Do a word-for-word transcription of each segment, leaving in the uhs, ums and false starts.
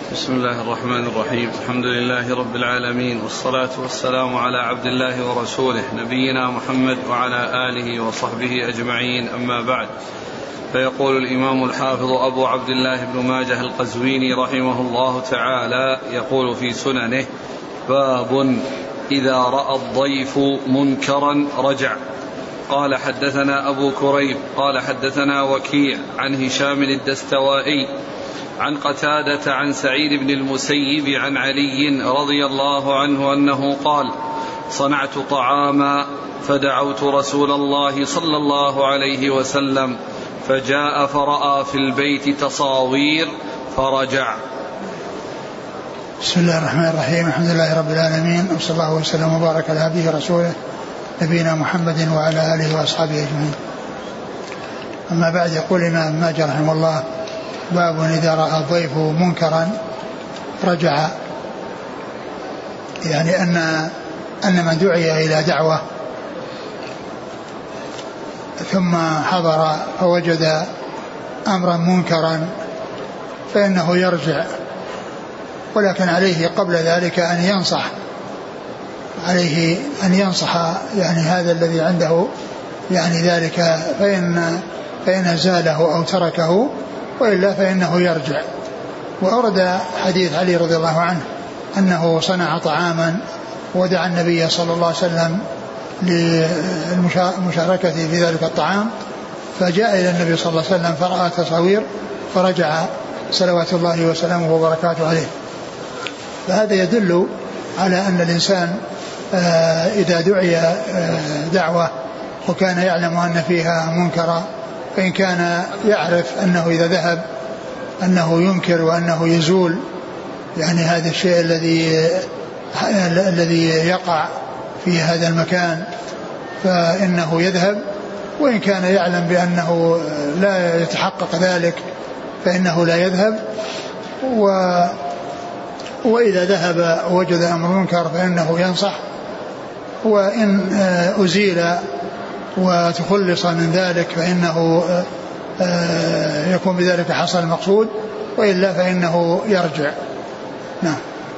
بسم الله الرحمن الرحيم. الحمد لله رب العالمين، والصلاة والسلام على عبد الله ورسوله نبينا محمد وعلى آله وصحبه أجمعين، أما بعد. فيقول الإمام الحافظ أبو عبد الله بن ماجه القزويني رحمه الله تعالى، يقول في سننه: باب إذا رأى الضيف منكرا رجع. قال حدثنا أبو كريب قال حدثنا وكيع عن هشام الدستوائي عن قتادة عن سعيد بن المسيب عن علي رضي الله عنه أنه قال: صنعت طعاما فدعوت رسول الله صلى الله عليه وسلم فجاء فرأى في البيت تصاوير فرجع. بسم الله الرحمن الرحيم. الحمد لله رب العالمين، وصلى الله وسلم وبارك على عبده ورسوله نبينا محمد وعلى آله وأصحابه أجمعين. أما بعد، يقول الإمام ماجه رحمه الله: باب إذا رأى الضيف منكرا رجع. يعني أن أن من دعي إلى دعوة ثم حضر فوجد أمرا منكرا فإنه يرجع، ولكن عليه قبل ذلك أن ينصح عليه أن ينصح يعني هذا الذي عنده يعني ذلك، فإن فإن زاله أو تركه، وإلا فإنه يرجع. وأورد حديث علي رضي الله عنه أنه صنع طعاما ودعا النبي صلى الله عليه وسلم للمشاركة في ذلك الطعام، فجاء إلى النبي صلى الله عليه وسلم فرأى تصاوير فرجع صلوات الله وسلامه وبركاته عليه. فهذا يدل على أن الإنسان إذا دعي دعوة وكان يعلم أن فيها منكرا، فإن كان يعرف أنه إذا ذهب أنه ينكر وأنه يزول يعني هذا الشيء الذي الذي يقع في هذا المكان، فإنه يذهب. وإن كان يعلم بأنه لا يتحقق ذلك فإنه لا يذهب. و وإذا ذهب وجد أمر منكر فإنه ينصح، وإن أزيل وتخلص من ذلك فإنه يكون بذلك حصل المقصود، وإلا فإنه يرجع. نعم.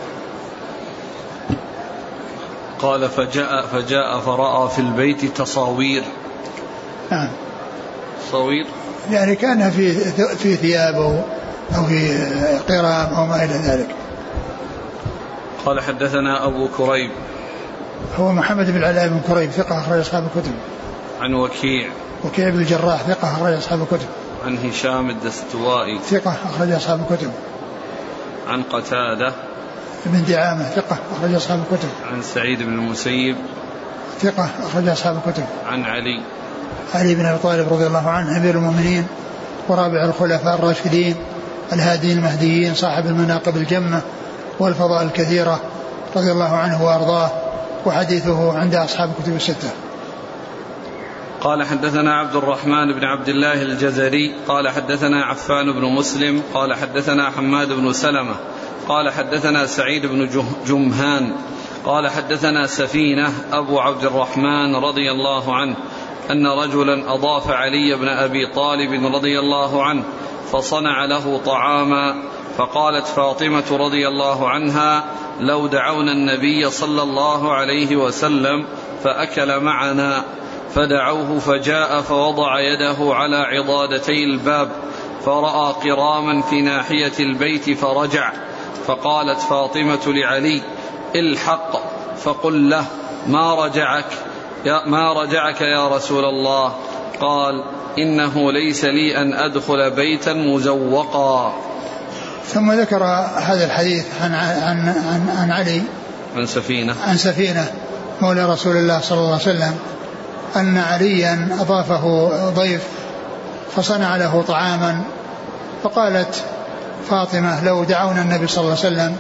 قال: فجاء فجاء فرأى في البيت تصاوير. نعم. تصاوير يعني كان في في ثيابه أو في قرام أو ما إلى ذلك. قال: حدثنا أبو كريب هو محمد بن العلاء بن كريب ثقة أخرج أصحاب الكتب. عن وكيع وكيع بن الجراح ثقة أخرج أصحاب الكتب. عن هشام الدستوائي ثقة أخرج أصحاب الكتب. عن قتادة بن دعامة ثقة أخرج أصحاب الكتب. عن سعيد بن المسيب ثقة أخرج أصحاب الكتب. عن علي علي بن أبي طالب رضي الله عنه أمير المؤمنين ورابع الخلفاء الراشدين الهاديين المهديين صاحب المناقب الجمة والفضائل الكثيرة رضي الله عنه وأرضاه، وحديثه عند أصحاب الكتب الستة. قال: حدثنا عبد الرحمن بن عبد الله الجزري قال حدثنا عفان بن مسلم قال حدثنا حماد بن سلمة قال حدثنا سعيد بن جمهان قال حدثنا سفينة أبو عبد الرحمن رضي الله عنه أن رجلا أضاف علي بن أبي طالب رضي الله عنه فصنع له طعاما، فقالت فاطمة رضي الله عنها: لو دعونا النبي صلى الله عليه وسلم فأكل معنا. فدعوه فجاء فوضع يده على عضادتي الباب فرأى قراما في ناحية البيت فرجع. فقالت فاطمة لعلي: الحق فقل له ما رجعك يا, ما رجعك يا رسول الله. قال: إنه ليس لي أن أدخل بيتا مزوقا. ثم ذكر هذا الحديث عن, عن, عن, عن علي عن سفينة عن سفينة مولى رسول الله صلى الله عليه وسلم أن عليا أضافه ضيف فصنع له طعاما، فقالت فاطمة: لو دعونا النبي صلى الله عليه وسلم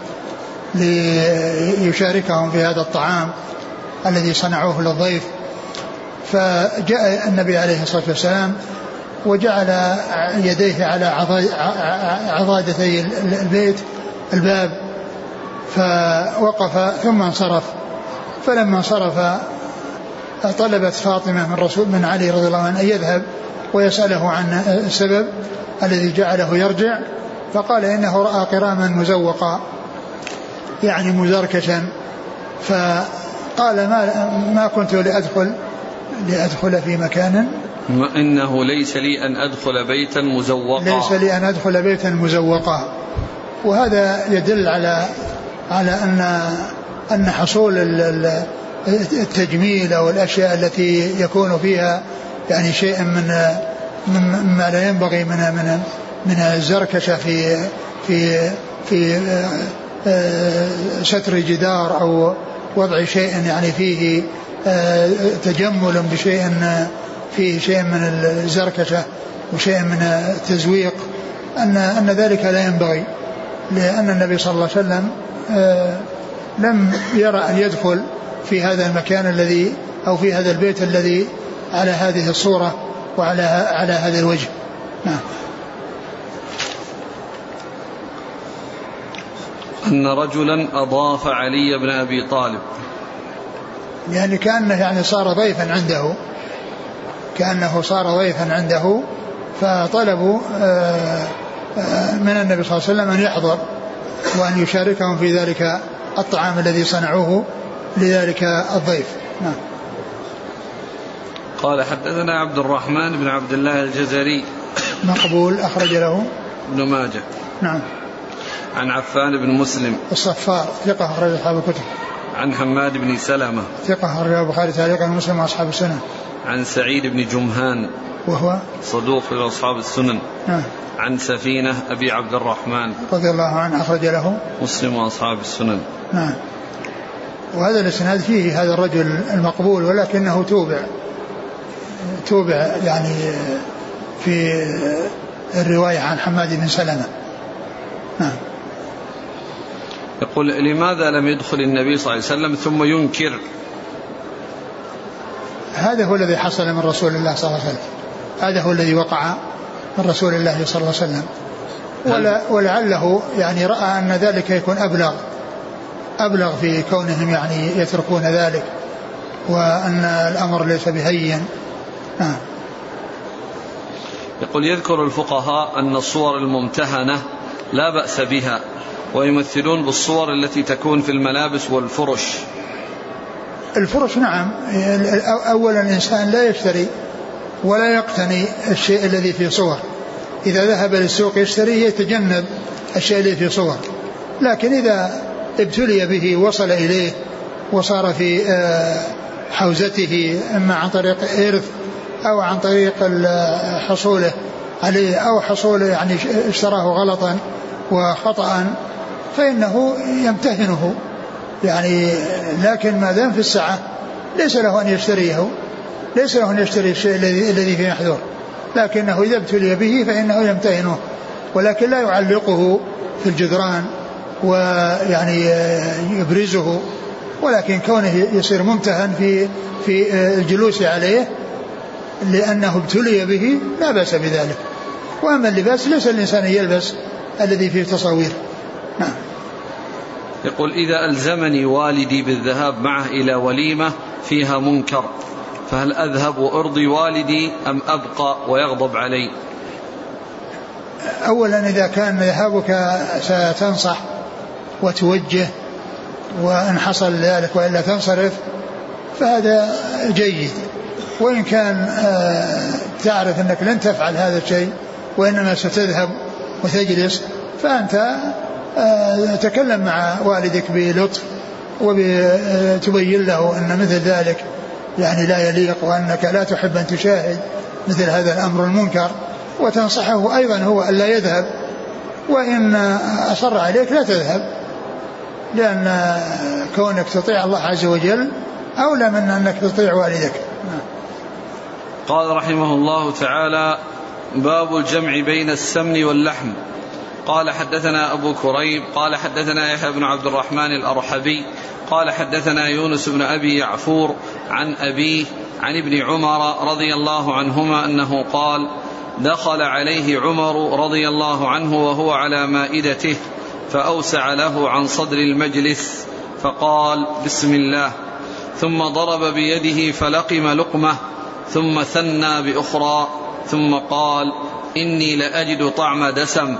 ليشاركهم في هذا الطعام الذي صنعوه للضيف. فجاء النبي عليه الصلاة والسلام وجعل يديه على عضادتي البيت الباب، فوقف ثم انصرف. فلما انصرف طلبت فاطمة من رسول من علي رضي الله عنه أن يذهب ويسأله عن السبب الذي جعله يرجع، فقال إنه رأى قراما مزوقا يعني مزركشا، فقال ما, ما كنت لأدخل لأدخل في مكان إنه ليس لي أن أدخل بيتا مزوقا ليس لي أن أدخل بيتا مزوقا. وهذا يدل على على أن أن حصول التجميل أو الأشياء التي يكون فيها يعني شيء من مما لا ينبغي من من من الزركشة في في في ستر جدار أو وضع شيء يعني فيه تجمل بشيء فيه شيء من الزركشة وشيء من التزويق، أن أن ذلك لا ينبغي، لأن النبي صلى الله عليه وسلم لم يرى أن يدخل في هذا المكان الذي أو في هذا البيت الذي على هذه الصورة وعلى على هذا الوجه. نعم. أن رجلا أضاف علي بن أبي طالب، يعني كأنه يعني صار ضيفا عنده، كأنه صار ضيفا عنده فطلبوا من النبي صلى الله عليه وسلم أن يحضر وأن يشاركهم في ذلك الطعام الذي صنعوه لذلك الضيف. نعم. قال حدثنا عبد الرحمن بن عبد الله الجزري مقبول أخرج له ابن ماجه. نعم. عن عفان بن مسلم الصفار ثقة أخرج أصحاب الكتب. عن حماد بن سلمة ثقة أخرج البخاري تعليقا ومسلم وأصحاب السنن. عن سعيد بن جمهان وهو صدوق لأصحاب السنن. نعم. عن سفينة أبي عبد الرحمن رضي الله عنه أخرج له مسلم وأصحاب السنن. نعم. وهذا الإسناد فيه هذا الرجل المقبول ولكنه توبع توبع يعني في الرواية عن حماد بن سلمة. نعم. يقول لماذا لم يدخل النبي صلى الله عليه وسلم ثم ينكر؟ هذا هو الذي حصل من رسول الله صلى الله عليه وسلم، هذا هو الذي وقع من رسول الله صلى الله عليه وسلم، ولا ولعله يعني رأى أن ذلك يكون أبلغ أبلغ في كونهم يعني يتركون ذلك وأن الأمر ليس بهين. نعم. يقول يذكر الفقهاء أن الصور الممتهنة لا بأس بها ويمثلون بالصور التي تكون في الملابس والفرش. الفرش نعم، أولا الإنسان لا يشتري ولا يقتني الشيء الذي فيه صور، إذا ذهب للسوق يشتري يتجنب الشيء الذي فيه صور، لكن إذا ابتلي به وصل إليه وصار في حوزته إما عن طريق إرث أو عن طريق حصوله عليه أو حصوله يعني اشتراه غلطا وخطأ فإنه يمتهنه يعني، لكن ما دام في السعة ليس له أن يشتريه، ليس له أن يشتري الشيء الذي الذي فيه محذور، لكنه إذا ابتلي به فإنه يمتهنه، ولكن لا يعلقه في الجدران ويعني يبرزه، ولكن كونه يصير ممتهن في في الجلوس عليه لأنه ابتلي به لا بأس بذلك. وأما اللباس ليس الإنسان يلبس الذي فيه تصوير. نعم. يقول إذا ألزمني والدي بالذهاب معه إلى وليمة فيها منكر فهل أذهب وأرضي والدي أم أبقى ويغضب علي؟ أولا إذا كان ذهابك ستنصح وتوجه وإن حصل ذلك وإلا تنصرف فهذا جيد، وإن كان تعرف أنك لن تفعل هذا الشيء وإنما ستذهب وتجلس فأنت تكلم مع والدك بلطف وتبين له أن مثل ذلك يعني لا يليق وأنك لا تحب أن تشاهد مثل هذا الأمر المنكر، وتنصحه أيضا هو أن لا يذهب، وإن أصر عليك لا تذهب، لأن كونك تطيع الله عز وجل أولى من أنك تطيع والدك. قال رحمه الله تعالى باب الجمع بين السمن واللحم. قال حدثنا أبو كريب قال حدثنا يحيى بن عبد الرحمن الأرحبي قال حدثنا يونس بن أبي يعفور عن أبيه عن ابن عمر رضي الله عنهما أنه قال دخل عليه عمر رضي الله عنه وهو على مائدته فأوسع له عن صدر المجلس فقال بسم الله، ثم ضرب بيده فلقم لقمة ثم ثنى بأخرى ثم قال إني لأجد طعم دسم،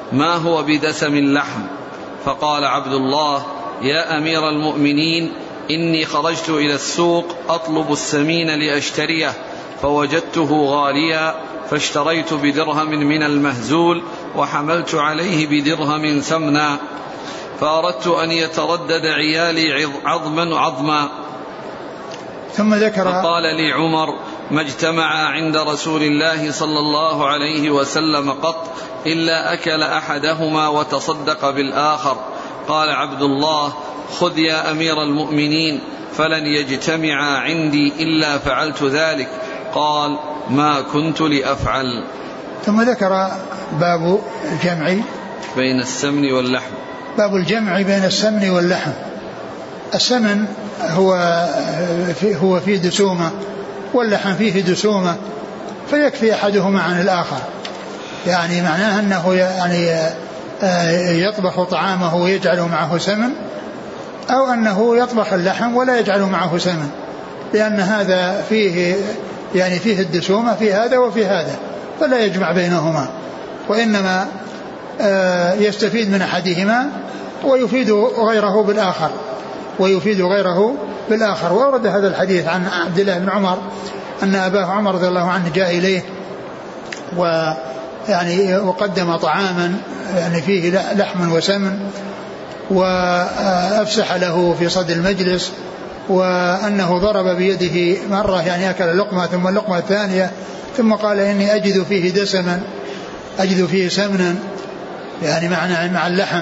ما هو بدسم اللحم؟ فقال عبد الله: يا أمير المؤمنين، إني خرجت إلى السوق أطلب السمين لأشتريه فوجدته غاليا، فاشتريت بدرهم من المهزول وحملت عليه بدرهم ثمنا، فأردت أن يتردد عيالي عظما عظما. ثم ذكر فقال لي عمر: ما اجتمع عند رسول الله صلى الله عليه وسلم قط إلا أكل أحدهما وتصدق بالآخر. قال عبد الله: خذ يا أمير المؤمنين، فلن يجتمع عندي إلا فعلت ذلك. قال: ما كنت لأفعل. ثم ذكر باب الجمع بين السمن واللحم. باب الجمع بين السمن واللحم. السمن هو هو فيه دسومة واللحم فيه دسومة، فيكفي أحدهما عن الآخر، يعني معناه أنه يعني يطبخ طعامه ويجعل معه سمن، أو أنه يطبخ اللحم ولا يجعل معه سمن، لأن هذا فيه يعني فيه الدسومة في هذا وفي هذا، فلا يجمع بينهما، وإنما يستفيد من أحدهما ويفيد غيره بالآخر ويفيد غيره بالآخر. وأورد هذا الحديث عن عبد الله بن عمر أن أباه عمر رضي الله عنه جاء إليه ويعني وقدم طعاما يعني فيه لحم وسمن، وأفسح له في صدر المجلس، وأنه ضرب بيده مرة يعني أكل لقمة ثم اللقمة الثانية، ثم قال: إني أجد فيه دسما، أجد فيه سمنا، يعني معنى مع اللحم.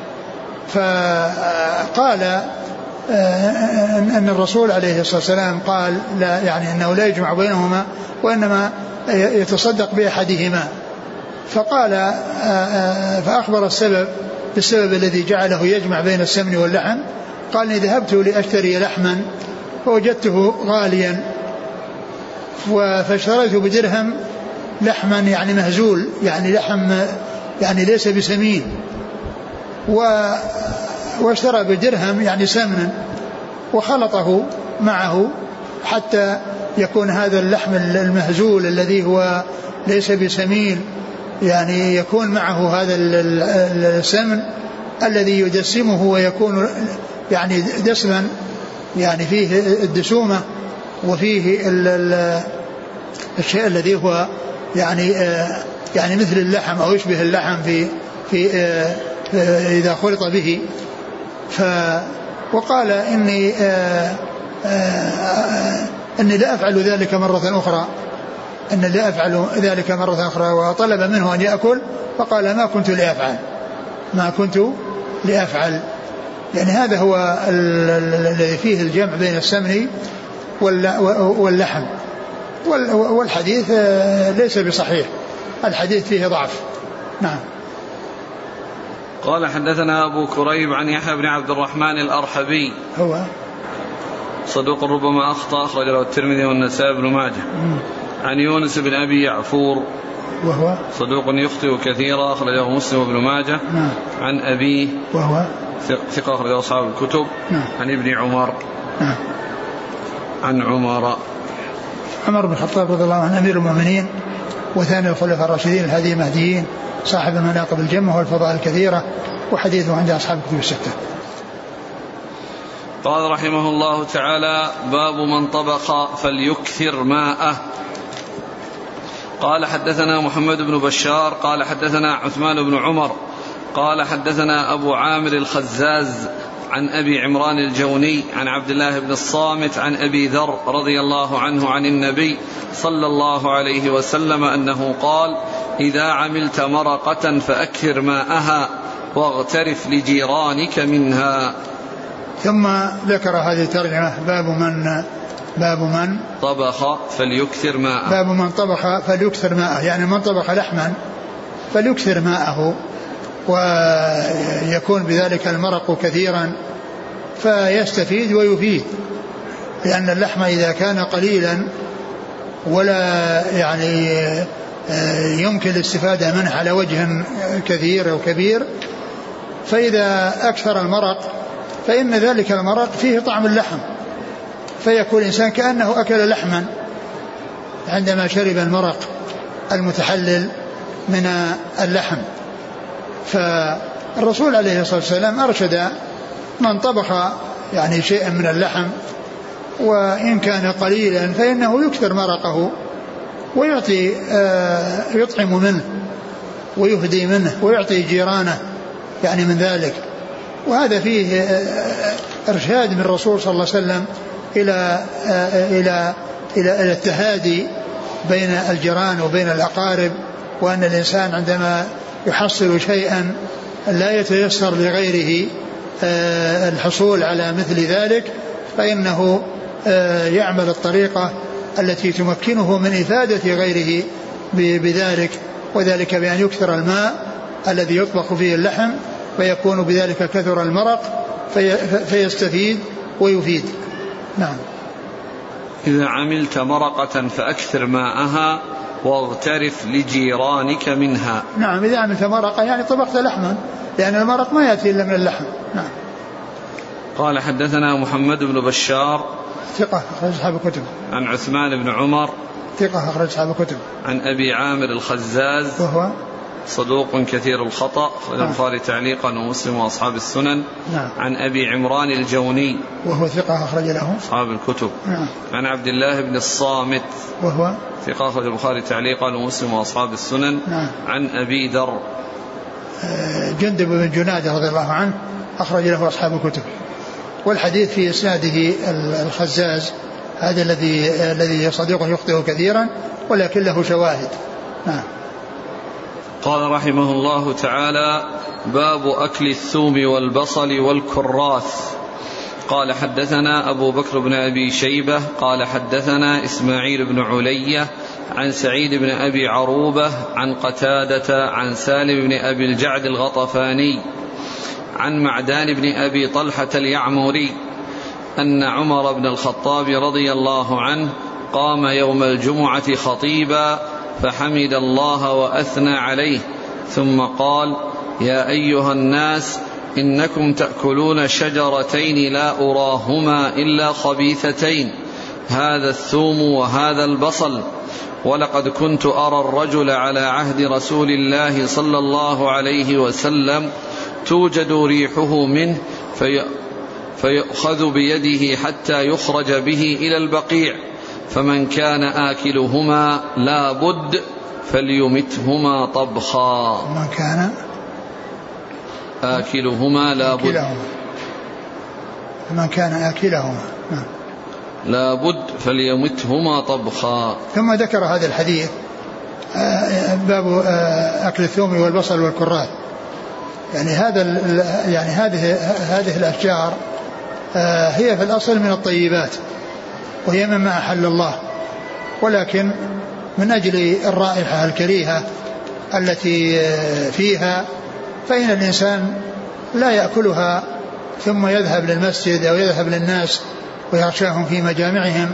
فقال أن الرسول عليه الصلاة والسلام قال لا، يعني أنه لا يجمع بينهما وإنما يتصدق بأحدهما. فقال فأخبر السبب بالسبب الذي جعله يجمع بين السمن واللحم. قال: إني ذهبت لأشتري لحما فوجدته غاليا فاشتريت بدرهم لحما يعني مهزول، يعني لحم يعني ليس بسمين، واشترى بدرهم يعني سمنا وخلطه معه حتى يكون هذا اللحم المهزول الذي هو ليس بسمين يعني يكون معه هذا السمن الذي يدسمه ويكون يعني دسما يعني فيه الدسومة وفيه الشيء الذي هو يعني يعني مثل اللحم أو يشبه اللحم في في إذا خلط به. ف وقال: إني آآ آآ إني لا أفعل ذلك مرة أخرى، إني لا أفعل ذلك مرة أخرى. وطلب منه أن يأكل، فقال: ما كنت لأفعل ما كنت لأفعل يعني هذا هو الذي فيه الجمع بين السمن واللحم. والحديث ليس بصحيح، الحديث فيه ضعف. نعم. قال: حدثنا أبو كريب عن يحيى بن عبد الرحمن الأرحبي، هو صدوق ربما أخطأ، أخرج له الترمذي والنسائي بن ماجه. عن يونس بن أبي يعفور، وهو صدوق يخطئ كثيرا، أخرجه مسلم وابن ماجه. نعم. عن أبيه، وهو ثقة، أخرجه أصحاب الكتب. نعم. عن ابن عمر. نعم. عن عمر عمر بن الخطاب رضي الله عنه أمير المؤمنين وثاني الخلفاء الراشدين الهادي المهديين، صاحب المناقب الجمة والفضائل الكثيرة، وحديثه عند أصحاب الكتب الستة. قال رحمه الله تعالى: باب من طبخ فليكثر ماءه. قال: حدثنا محمد بن بشار قال حدثنا عثمان بن عمر قال حدثنا أبو عامر الخزاز عن أبي عمران الجوني عن عبد الله بن الصامت عن أبي ذر رضي الله عنه عن النبي صلى الله عليه وسلم أنه قال: إذا عملت مرقة فأكثر ماءها واغترف لجيرانك منها. ثم ذكر هذه الترجمة: باب من باب من طبخ فليكثر ماءه. باب من طبخ فليكثر ماءه، يعني من طبخ لحما فليكثر ماءه ويكون بذلك المرق كثيرا فيستفيد ويفيد، لأن اللحم إذا كان قليلا ولا يعني يمكن الاستفادة منه على وجه كثير أو كبير، فإذا أكثر المرق فإن ذلك المرق فيه طعم اللحم، فيكون الإنسان كأنه أكل لحما عندما شرب المرق المتحلل من اللحم. فالرسول عليه الصلاة والسلام أرشد من طبخ يعني شيئا من اللحم وإن كان قليلا فإنه يكثر مرقه ويعطي يطعم منه ويهدي منه ويعطي جيرانه يعني من ذلك. وهذا فيه إرشاد من الرسول صلى الله عليه وسلم إلى إلى إلى, إلى التهادي بين الجيران وبين الأقارب، وأن الإنسان عندما يحصل شيئا لا يتيسر لغيره الحصول على مثل ذلك فإنه يعمل الطريقة التي تمكنه من إفادة غيره بذلك، وذلك بأن يكثر الماء الذي يطبخ فيه اللحم فيكون بذلك كثر المرق في فيستفيد ويفيد. نعم. إذا عملت مرقة فأكثر ماءها واغترف لجيرانك منها. نعم، إذا عملت مرقة يعني طبخت لحما، لأن المرق ما يأتي إلا من اللحم. نعم. قال حدثنا محمد بن بشار ثقة أخرج أصحاب الكتب. عن عثمان بن عمر ثقة أخرج أصحاب الكتب. عن أبي عامر الخزاز وهو صدوق كثير الخطأ، أخرج البخاري تعليقا ومسلم وأصحاب السنن. نعم. عن أبي عمران الجوني وهو ثقة أخرج له أصحاب الكتب. نعم. عن عبد الله بن الصامت وهو ثقة أخرج البخاري تعليقا ومسلم وأصحاب السنن. نعم. عن أبي ذر جندب بن جنادة رضي الله عنه أخرج له أصحاب الكتب. والحديث في إسناده الخزاز هذا الذي الذي صديقه يخطئ كثيرا ولكن له شواهد. نعم. قال رحمه الله تعالى: باب أكل الثوم والبصل والكراث. قال حدثنا أبو بكر بن أبي شيبة قال حدثنا إسماعيل بن علية عن سعيد بن أبي عروبة عن قتادة عن سالم بن أبي الجعد الغطفاني عن معدان بن أبي طلحة اليعمري أن عمر بن الخطاب رضي الله عنه قام يوم الجمعة خطيبا فحمد الله وأثنى عليه ثم قال: يا أيها الناس إنكم تأكلون شجرتين لا أراهما إلا خبيثتين، هذا الثوم وهذا البصل، ولقد كنت أرى الرجل على عهد رسول الله صلى الله عليه وسلم توجد ريحه منه في فيأخذ بيده حتى يخرج به إلى البقيع، فمن كان آكلهما لا بد فليمتهما طبخا. من كان آكلهما لا بد من كان آكلهما لا بد فليمتهما طبخا. ثم ذكر هذا الحديث باب أكل الثوم والبصل والكراث. يعني هذا يعني هذه هذه الأشجار هي في الأصل من الطيبات وهي مما أحل الله، ولكن من أجل الرائحة الكريهة التي فيها فإن الإنسان لا يأكلها ثم يذهب للمسجد أو يذهب للناس ويغشاهم في مجامعهم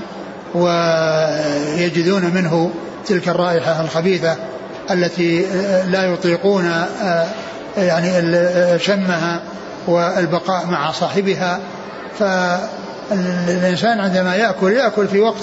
ويجدون منه تلك الرائحة الخبيثة التي لا يطيقون يعني شمها والبقاء مع صاحبها. فالإنسان عندما يأكل يأكل في وقت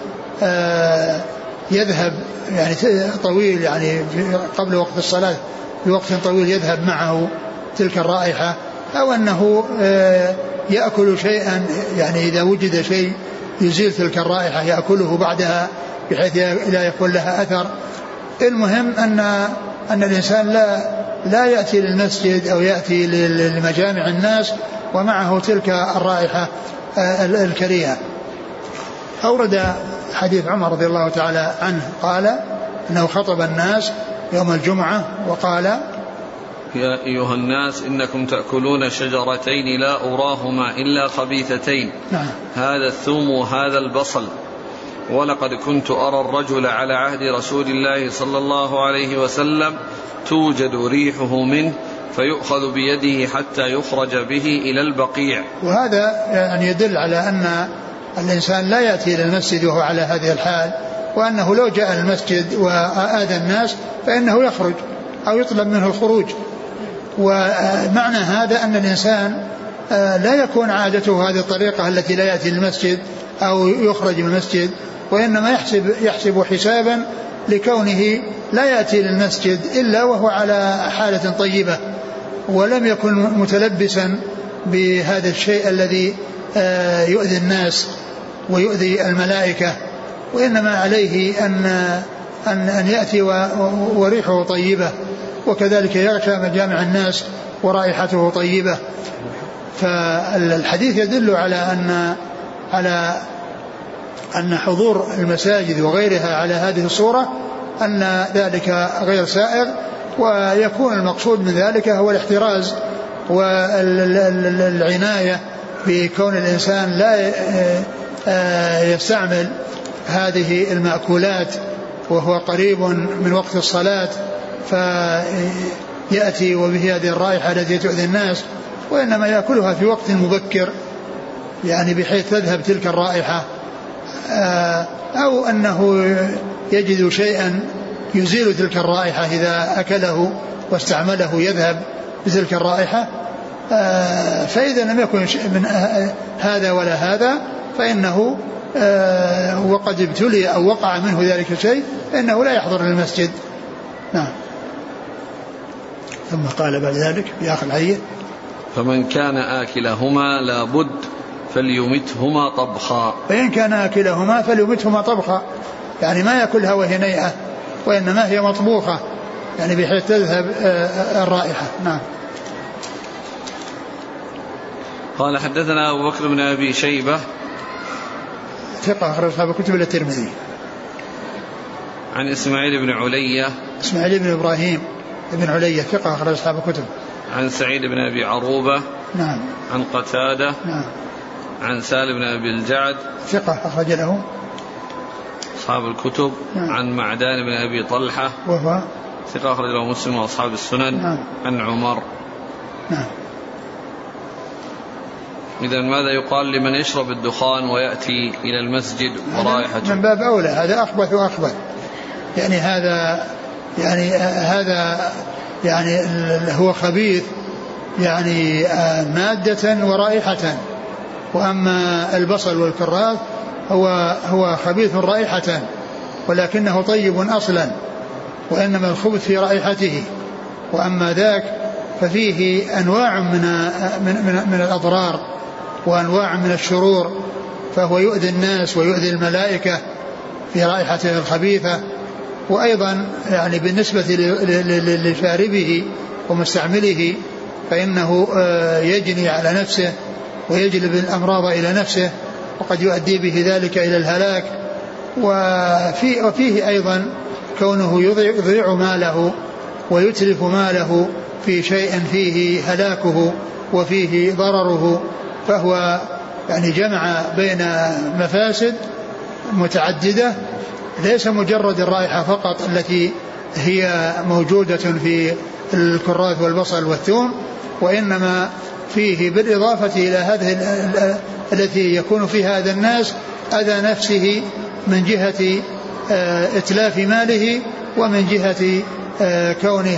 يذهب يعني طويل، يعني قبل وقت الصلاة بوقت طويل يذهب معه تلك الرائحة، أو أنه يأكل شيئا يعني إذا وجد شيء يزيل تلك الرائحة يأكله بعدها بحيث لا يكون لها أثر. المهم أن أن الإنسان لا لا يأتي للمسجد أو يأتي لمجامع الناس ومعه تلك الرائحة الكريهة. أورد حديث عمر رضي الله تعالى عنه قال أنه خطب الناس يوم الجمعة وقال: يا أيها الناس إنكم تأكلون شجرتين لا أراهما إلا خبيثتين. نعم. هذا الثوم وهذا البصل، ولقد كنت أرى الرجل على عهد رسول الله صلى الله عليه وسلم توجد ريحه منه فيؤخذ بيده حتى يخرج به إلى البقيع. وهذا يعني يدل على أن الإنسان لا يأتي إلى المسجد وهو على هذه الحال، وأنه لو جاء المسجد وآذى الناس فإنه يخرج أو يطلب منه الخروج. ومعنى هذا أن الإنسان لا يكون عادته هذه الطريقة التي لا يأتي للمسجد أو يخرج من المسجد، وإنما يحسب, يحسب حسابا لكونه لا يأتي للمسجد إلا وهو على حالة طيبة ولم يكن متلبسا بهذا الشيء الذي يؤذي الناس ويؤذي الملائكة، وإنما عليه أن أن أن يأتي وريحه طيبة، وكذلك يغشى مجامع الناس ورائحته طيبة. فالحديث يدل على أن على أن حضور المساجد وغيرها على هذه الصورة أن ذلك غير سائغ، ويكون المقصود من ذلك هو الاحتراز والعناية بكون الإنسان لا يستعمل هذه المأكولات وهو قريب من وقت الصلاة فيأتي وبه هذه الرائحة التي تؤذي الناس، وإنما يأكلها في وقت مبكر يعني بحيث تذهب تلك الرائحة، أو أنه يجد شيئا يزيل تلك الرائحة إذا أكله واستعمله يذهب بتلك الرائحة. فإذا لم يكن من هذا ولا هذا فإنه وقد ابتلي أو وقع منه ذلك الشيء فإنه لا يحضر المسجد. نعم. ثم قال بعد ذلك في آخر الحديث: فمن كان آكلهما لابد فليمتهما طبخا. فإن كان آكلهما فليمتهما طبخا، يعني ما يأكلها وهي نيئة وإنما هي مطبوخة يعني بحيث تذهب الرائحة. نعم. قال حدثنا أبو بكر بن أبي شيبة ثقة أخرج أصحاب الكتب إلا الترمذي. عن إسماعيل بن علية إسماعيل بن إبراهيم بن علية ثقة أخرج أصحاب الكتب. عن سعيد بن أبي عروبة نعم. عن قتادة نعم. عن سالم بن أبي الجعد ثقة أخرج له أصحاب الكتب. نعم. عن معدان بن أبي طلحة وهو ثقة أخرج له مسلم وأصحاب السنن. نعم. عن عمر. نعم. إذن ماذا يقال لمن يشرب الدخان ويأتي إلى المسجد ورائحته؟ من باب أولى، هذا أخبث وأخبث، يعني هذا يعني هذا يعني هو خبيث يعني مادة ورائحة، وأما البصل والكراث هو هو خبيث رائحة ولكنه طيب أصلا، وإنما الخبث في رائحته، وأما ذاك ففيه أنواع من من من, من الأضرار وأنواع من الشرور، فهو يؤذي الناس ويؤذي الملائكة في رائحته الخبيثة. وأيضا يعني بالنسبة لشاربه ومستعمله فإنه يجني على نفسه ويجلب الأمراض إلى نفسه، وقد يؤدي به ذلك إلى الهلاك. وفي وفيه أيضا كونه يضيع ماله ويتلف ماله في شيء فيه هلاكه وفيه ضرره، فهو يعني جمع بين مفاسد متعددة، ليس مجرد الرائحة فقط التي هي موجودة في الكراث والبصل والثوم، وإنما فيه بالإضافة إلى هذه التي يكون فيها أذى الناس أذى نفسه من جهة إتلاف ماله ومن جهة كونه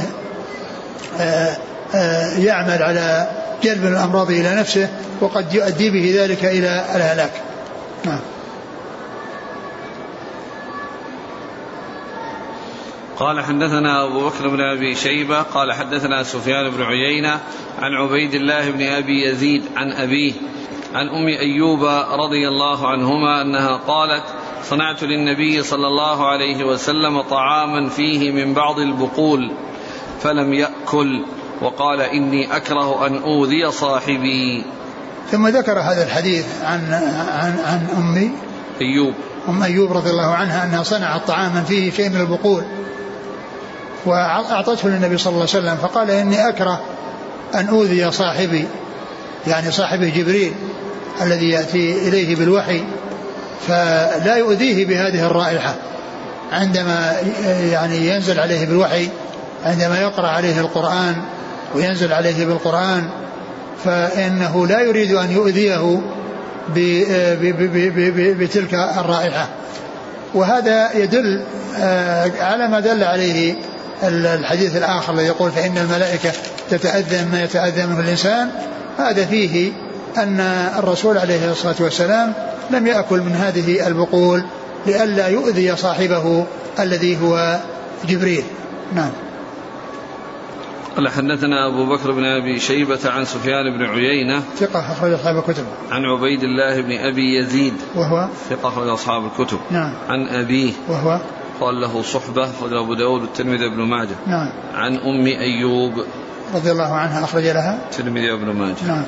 يعمل على جلب الأمراض إلى نفسه، وقد يؤدي به ذلك إلى الهلاك. نعم. قال حدثنا أبو بكر بن أبي شيبة قال حدثنا سفيان بن عيينة عن عبيد الله بن أبي يزيد عن أبيه عن أم أيوب رضي الله عنهما أنها قالت: صنعت للنبي صلى الله عليه وسلم طعاما فيه من بعض البقول فلم يأكل، وقال: إني أكره أن أوذي صاحبي. ثم ذكر هذا الحديث عن عن عن أم أيوب أم أيوب رضي الله عنها أنها صنعت طعاما فيه شيء من البقول وأعطته للنبي صلى الله عليه وسلم، فقال: إني أكره أن أوذي صاحبي، يعني صاحبه جبريل الذي يأتي إليه بالوحي، فلا يؤذيه بهذه الرائحة عندما يعني ينزل عليه بالوحي، عندما يقرأ عليه القرآن وينزل عليه بالقرآن، فإنه لا يريد أن يؤذيه بتلك الرائحة. وهذا يدل على ما دل عليه الحديث الآخر الذي يقول: فإن الملائكة تتأذى ما يتأذى منه الإنسان. هذا فيه أن الرسول عليه الصلاة والسلام لم يأكل من هذه البقول لئلا يؤذي صاحبه الذي هو جبريل. نعم. قال حدثنا أبو بكر بن أبي شيبة عن سفيان بن عيينة ثقة أخرج أصحاب الكتب. عن عبيد الله بن أبي يزيد وهو ثقة أخرج أصحاب الكتب. نعم. عن أبيه وهو قال له صحبة أخرج أبو داود والترمذي بن ماجه. نعم. عن أم أيوب رضي الله عنها أخرج لها الترمذي بن ماجه. نعم.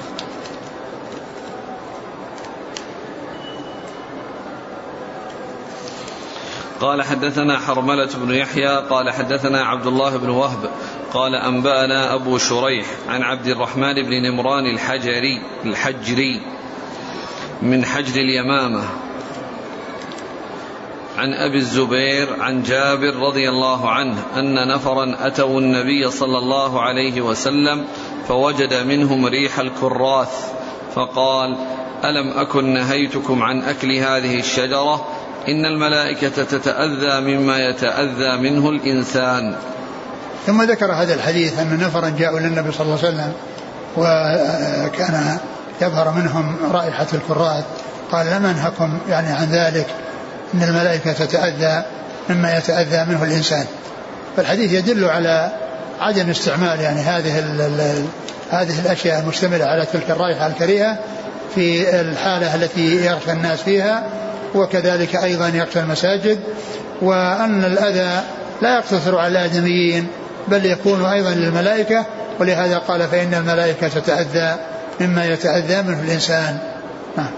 قال حدثنا حرملة بن يحيى قال حدثنا عبد الله بن وهب قال أنبأنا أبو شريح عن عبد الرحمن بن نمران الحجري الحجري من حجر اليمامة عن أبي الزبير عن جابر رضي الله عنه أن نفرا أتوا النبي صلى الله عليه وسلم فوجد منهم ريح الكراث فقال ألم أكن نهيتكم عن أكل هذه الشجرة إن الملائكة تتأذى مما يتأذى منه الإنسان. ثم ذكر هذا الحديث أن نفرا جاءوا للنبي صلى الله عليه وسلم وكان يظهر منهم رائحة الكراث قال لم أنهكم يعني عن ذلك إن الملائكة تتأذى مما يتأذى منه الإنسان. فالحديث يدل على عدم استعمال يعني هذه هذه الأشياء المشتملة على تلك الرائحة الكريهة في الحالة التي يغشى الناس فيها وكذلك أيضا يغشى المساجد وأن الأذى لا يقتصر على الآدميين بل يكون أيضا للملائكة ولهذا قال فإن الملائكة تتأذى مما يتأذى منه الإنسان. نعم.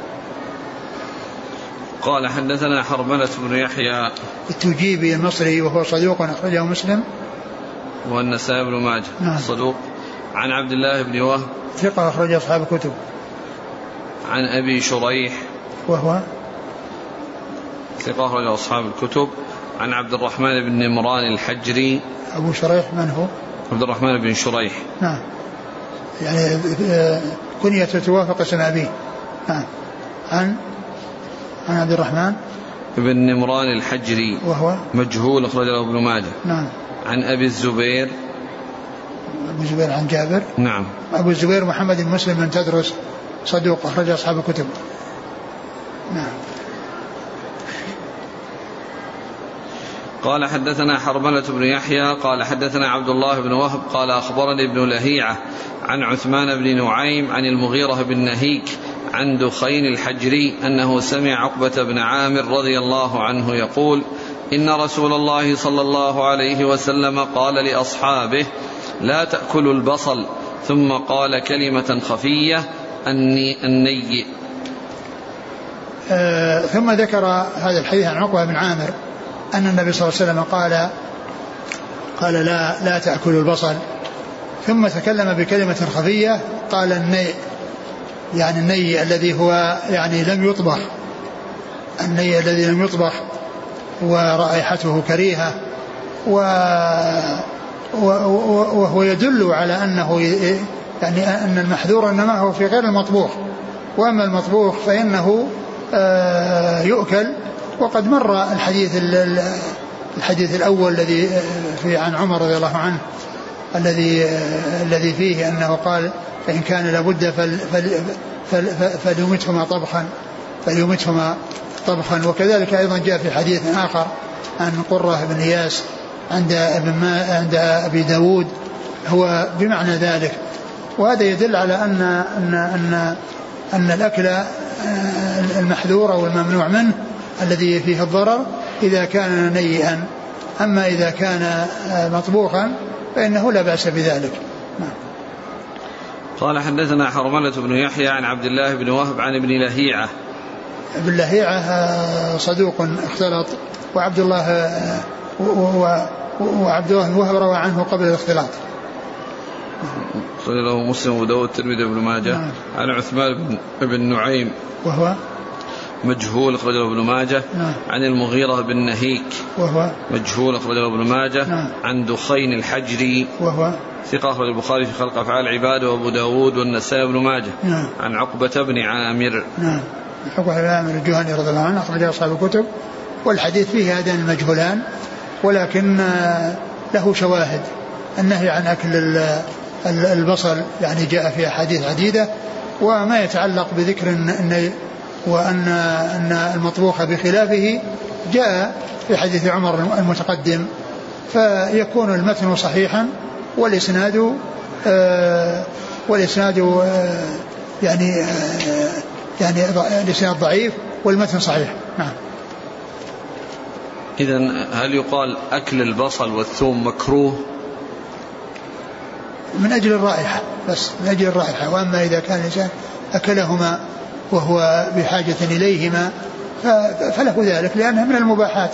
قال حدثنا حرملة بن يحيى التجيبي المصري وهو صدوق أخرجه مسلم والنسائي بن ماجه. نعم. صدوق. عن عبد الله بن وهب ثقة أخرج أصحاب الكتب. عن أبي شريح وهو ثقة أخرج أصحاب الكتب. عن عبد الرحمن بن نمران الحجري. أبو شريح من هو؟ عبد الرحمن بن شريح. نعم. يعني كنية توافق اسم أبيه. نعم. عن عن عبد الرحمن بن نمران الحجري وهو مجهول أخرج له ابن ماجه. نعم. عن أبي الزبير أبو الزبير عن جابر. نعم. أبو الزبير محمد بن مسلم بن تدرس صدوق أخرج أصحاب الكتب. نعم. قال حدثنا حرملة بن يحيى قال حدثنا عبد الله بن وهب قال أخبرني ابن لهيعة عن عثمان بن نعيم عن المغيرة بن نهيك عن دخين الحجري أنه سمع عقبة بن عامر رضي الله عنه يقول إن رسول الله صلى الله عليه وسلم قال لأصحابه لا تأكلوا البصل ثم قال كلمة خفية الني الني آه ثم ذكر هذا الحديث عن عقبة بن عامر أن النبي صلى الله عليه وسلم قال قال لا لا تأكلوا البصل ثم تكلم بكلمة خفية قال الني يعني الني الذي هو يعني لم يطبخ الني الذي لم يطبخ ورائحته كريهة وهو يدل على أنه يعني أن المحذور إنما هو في غير المطبوخ وأما المطبوخ فإنه يؤكل. وقد مر الحديث الحديث الأول الذي في عن عمر رضي الله عنه الذي الذي فيه أنه قال فإن كان لابد فل فل فليمتهما طبخا فليمتهما طبخا. وكذلك أيضا جاء في حديث آخر عن قرة بن إياس عند ابن عند أبي داود هو بمعنى ذلك. وهذا يدل على أن أن أن أن الأكل المحذور أو الممنوع منه الذي فيه الضرر إذا كان نيئا أما إذا كان مطبوخا فإنه لا بأس بذلك. قال حدثنا حرملة بن يحيى عن عبد الله بن وهب عن ابن لهيعة. ابن لهيعة صدوق اختلط وعبد الله وعبد الله بن وهب روى عنه قبل الاختلاط. صلى له مسلم وداود الترمذي بن ماجه. نعم. عن عثمان بن نعيم وهو مجهول أخرجه ابن ماجه. نعم. عن المغيرة بن نهيك وهو مجهول أخرجه ابن ماجه. نعم. عن دخين الحجري وهو ثقة أخرج البخاري في خلق أفعال العباد وأبو داود والنسائي بن ماجه. نعم. عن عقبة بن عامر. نعم. عقبة بن عامر الجهني رضي الله عنه أخرج أصحاب الكتب. والحديث فيه هذان المجهولان ولكن له شواهد. النهي عن أكل البصل يعني جاء في أحاديث عديدة وما يتعلق بذكر النهي وأن أن المطبوخ بخلافه جاء في حديث عمر المتقدم فيكون المتن صحيحا والإسناد آه والإسناد آه يعني آه يعني الإسناد ضعيف والمتن صحيح. نعم. إذن هل يقال أكل البصل والثوم مكروه؟ من أجل الرائحة بس، من أجل الرائحة. وأما إذا كان الإنسان أكلهما وهو بحاجة إليهما فله ذلك لأنها من المباحات.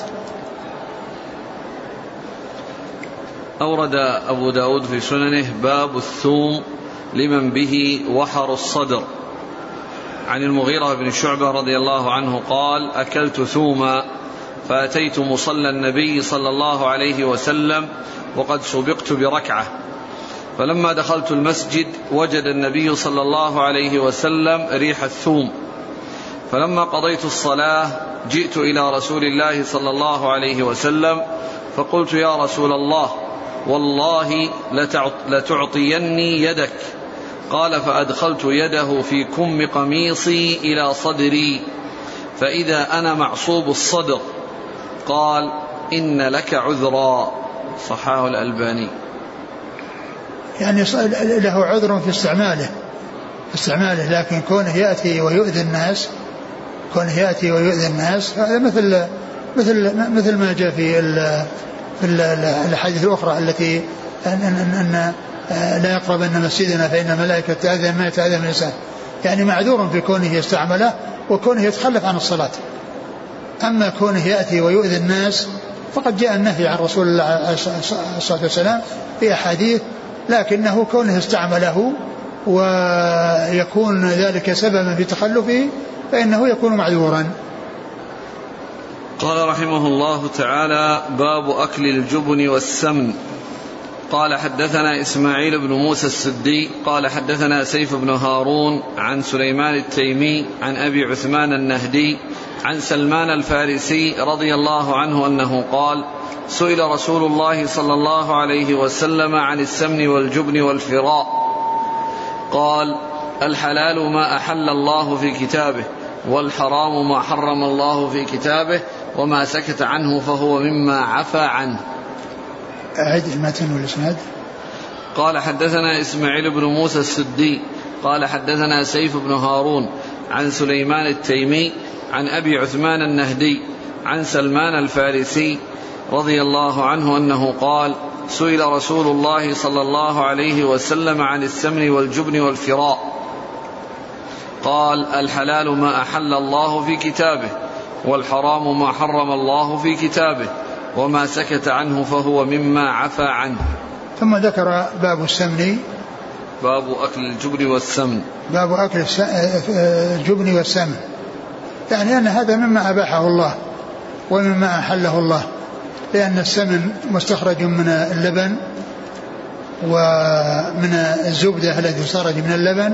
أورد أبو داود في سننه باب الثوم لمن به وحر الصدر. عن المغيرة بن شعبة رضي الله عنه قال: أكلت ثوما فأتيت مصلى النبي صلى الله عليه وسلم وقد سبقت بركعة، فلما دخلت المسجد وجد النبي صلى الله عليه وسلم ريح الثوم، فلما قضيت الصلاة جئت إلى رسول الله صلى الله عليه وسلم فقلت: يا رسول الله، والله لتعطيني يدك. قال: فأدخلت يده في كم قميصي إلى صدري فإذا أنا معصوب الصدر. قال: إن لك عذرا. صححه الألباني. يعني له عذر في استعماله في استعماله لكن كونه يأتي ويؤذي الناس كونه يأتي ويؤذي الناس هذا مثل مثل مثل ما جاء في في الأحاديث الأخرى التي أن, أن, أن لا يقربن مسجدنا فإن الملائكة تأذن ما يتأذن من الإنسان. يعني معذور في كونه يستعمله وكونه يتخلف عن الصلاة. أما كونه يأتي ويؤذي الناس فقد جاء النهي عن رسول الله عليه الصلاة والسلام في أحاديث، لكنه كونه استعمله ويكون ذلك سببا في تخلفه فإنه يكون معذورا. قال رحمه الله تعالى: باب أكل الجبن والسمن. قال: حدثنا إسماعيل بن موسى السدي قال حدثنا سيف بن هارون عن سليمان التيمي عن أبي عثمان النهدي عن سلمان الفارسي رضي الله عنه أنه قال: سئل رسول الله صلى الله عليه وسلم عن السمن والجبن والفراء، قال: الحلال ما أحل الله في كتابه، والحرام ما حرم الله في كتابه، وما سكت عنه فهو مما عفى عنه. أعد المتن والإسناد. قال: حدثنا إسماعيل بن موسى السدي قال حدثنا سيف بن هارون عن سليمان التيمي عن أبي عثمان النهدي عن سلمان الفارسي رضي الله عنه أنه قال: سئل رسول الله صلى الله عليه وسلم عن السمن والجبن والفراء، قال: الحلال ما أحل الله في كتابه، والحرام ما حرم الله في كتابه، وما سكت عنه فهو مما عفى عنه. ثم ذكر باب السمن، باب أكل الجبن والسمن، باب أكل الجبن والسمن، يعني أن هذا مما أباحه الله ومما أحله الله، لأن السمن مستخرج من اللبن ومن الزبدة التي تستخرج من اللبن،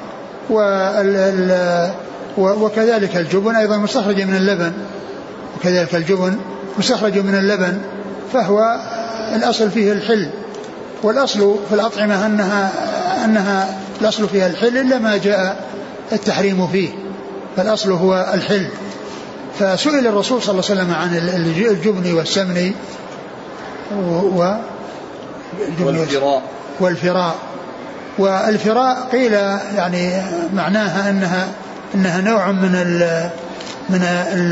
وكذلك الجبن أيضا مستخرج من اللبن وكذلك الجبن مستخرج من اللبن، فهو الأصل فيه الحل، والأصل في الأطعمة أنها, أنها الأصل فيها الحل إلا ما جاء التحريم فيه، فالأصل هو الحل. فسئل الرسول صلى الله عليه وسلم عن الجبن والسمن والفراء والفراء والفراء قيل يعني معناها أنها أنها نوع من ال من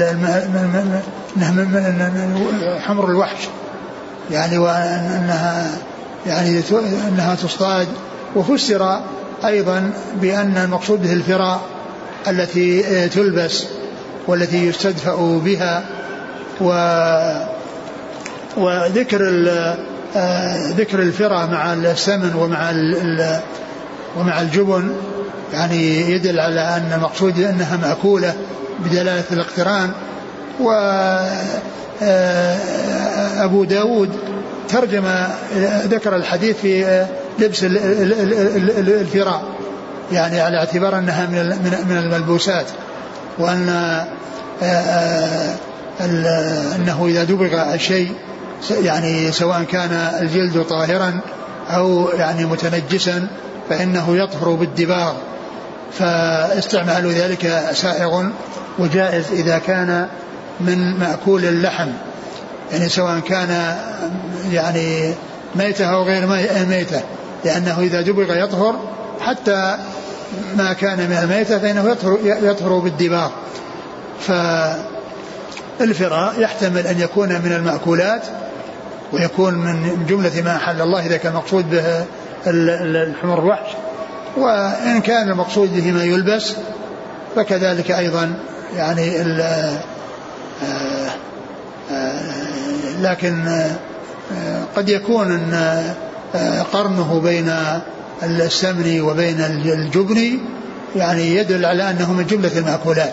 ال حمر الوحش، يعني وأنها يعني أنها تصطاد. وفسر أيضا بأن المقصود به الفراء التي تلبس والتي يستدفأ بها. و وذكر ذكر الفراء مع السمن ومع ومع الجبن يعني يدل على أن المقصود أنها مأكولة بدلالة الاقتران. وأبو داود ترجم ذكر الحديث في لبس الفراء، يعني على اعتبار أنها من الملبوسات، وأن أنه إذا دبغ الشيء يعني سواء كان الجلد طاهرا أو يعني متنجسا فإنه يطهر بالدباغ، فاستعمال ذلك سائغ وجائز إذا كان من مأكول اللحم، يعني سواء كان يعني ميتة أو غير ميتة، لأنه إذا دبغ يطهر حتى ما كان من الميتة فإنه يطهر, يطهر بالدباغ. فالفراء يحتمل أن يكون من المأكولات ويكون من جملة ما أحل الله إذا كان مقصود به الحمر الوحش، وإن كان المقصود به ما يلبس فكذلك أيضا يعني لكن قد يكون قرنه بين السمن وبين الجبن يعني يدل على أنه من جملة المأكولات.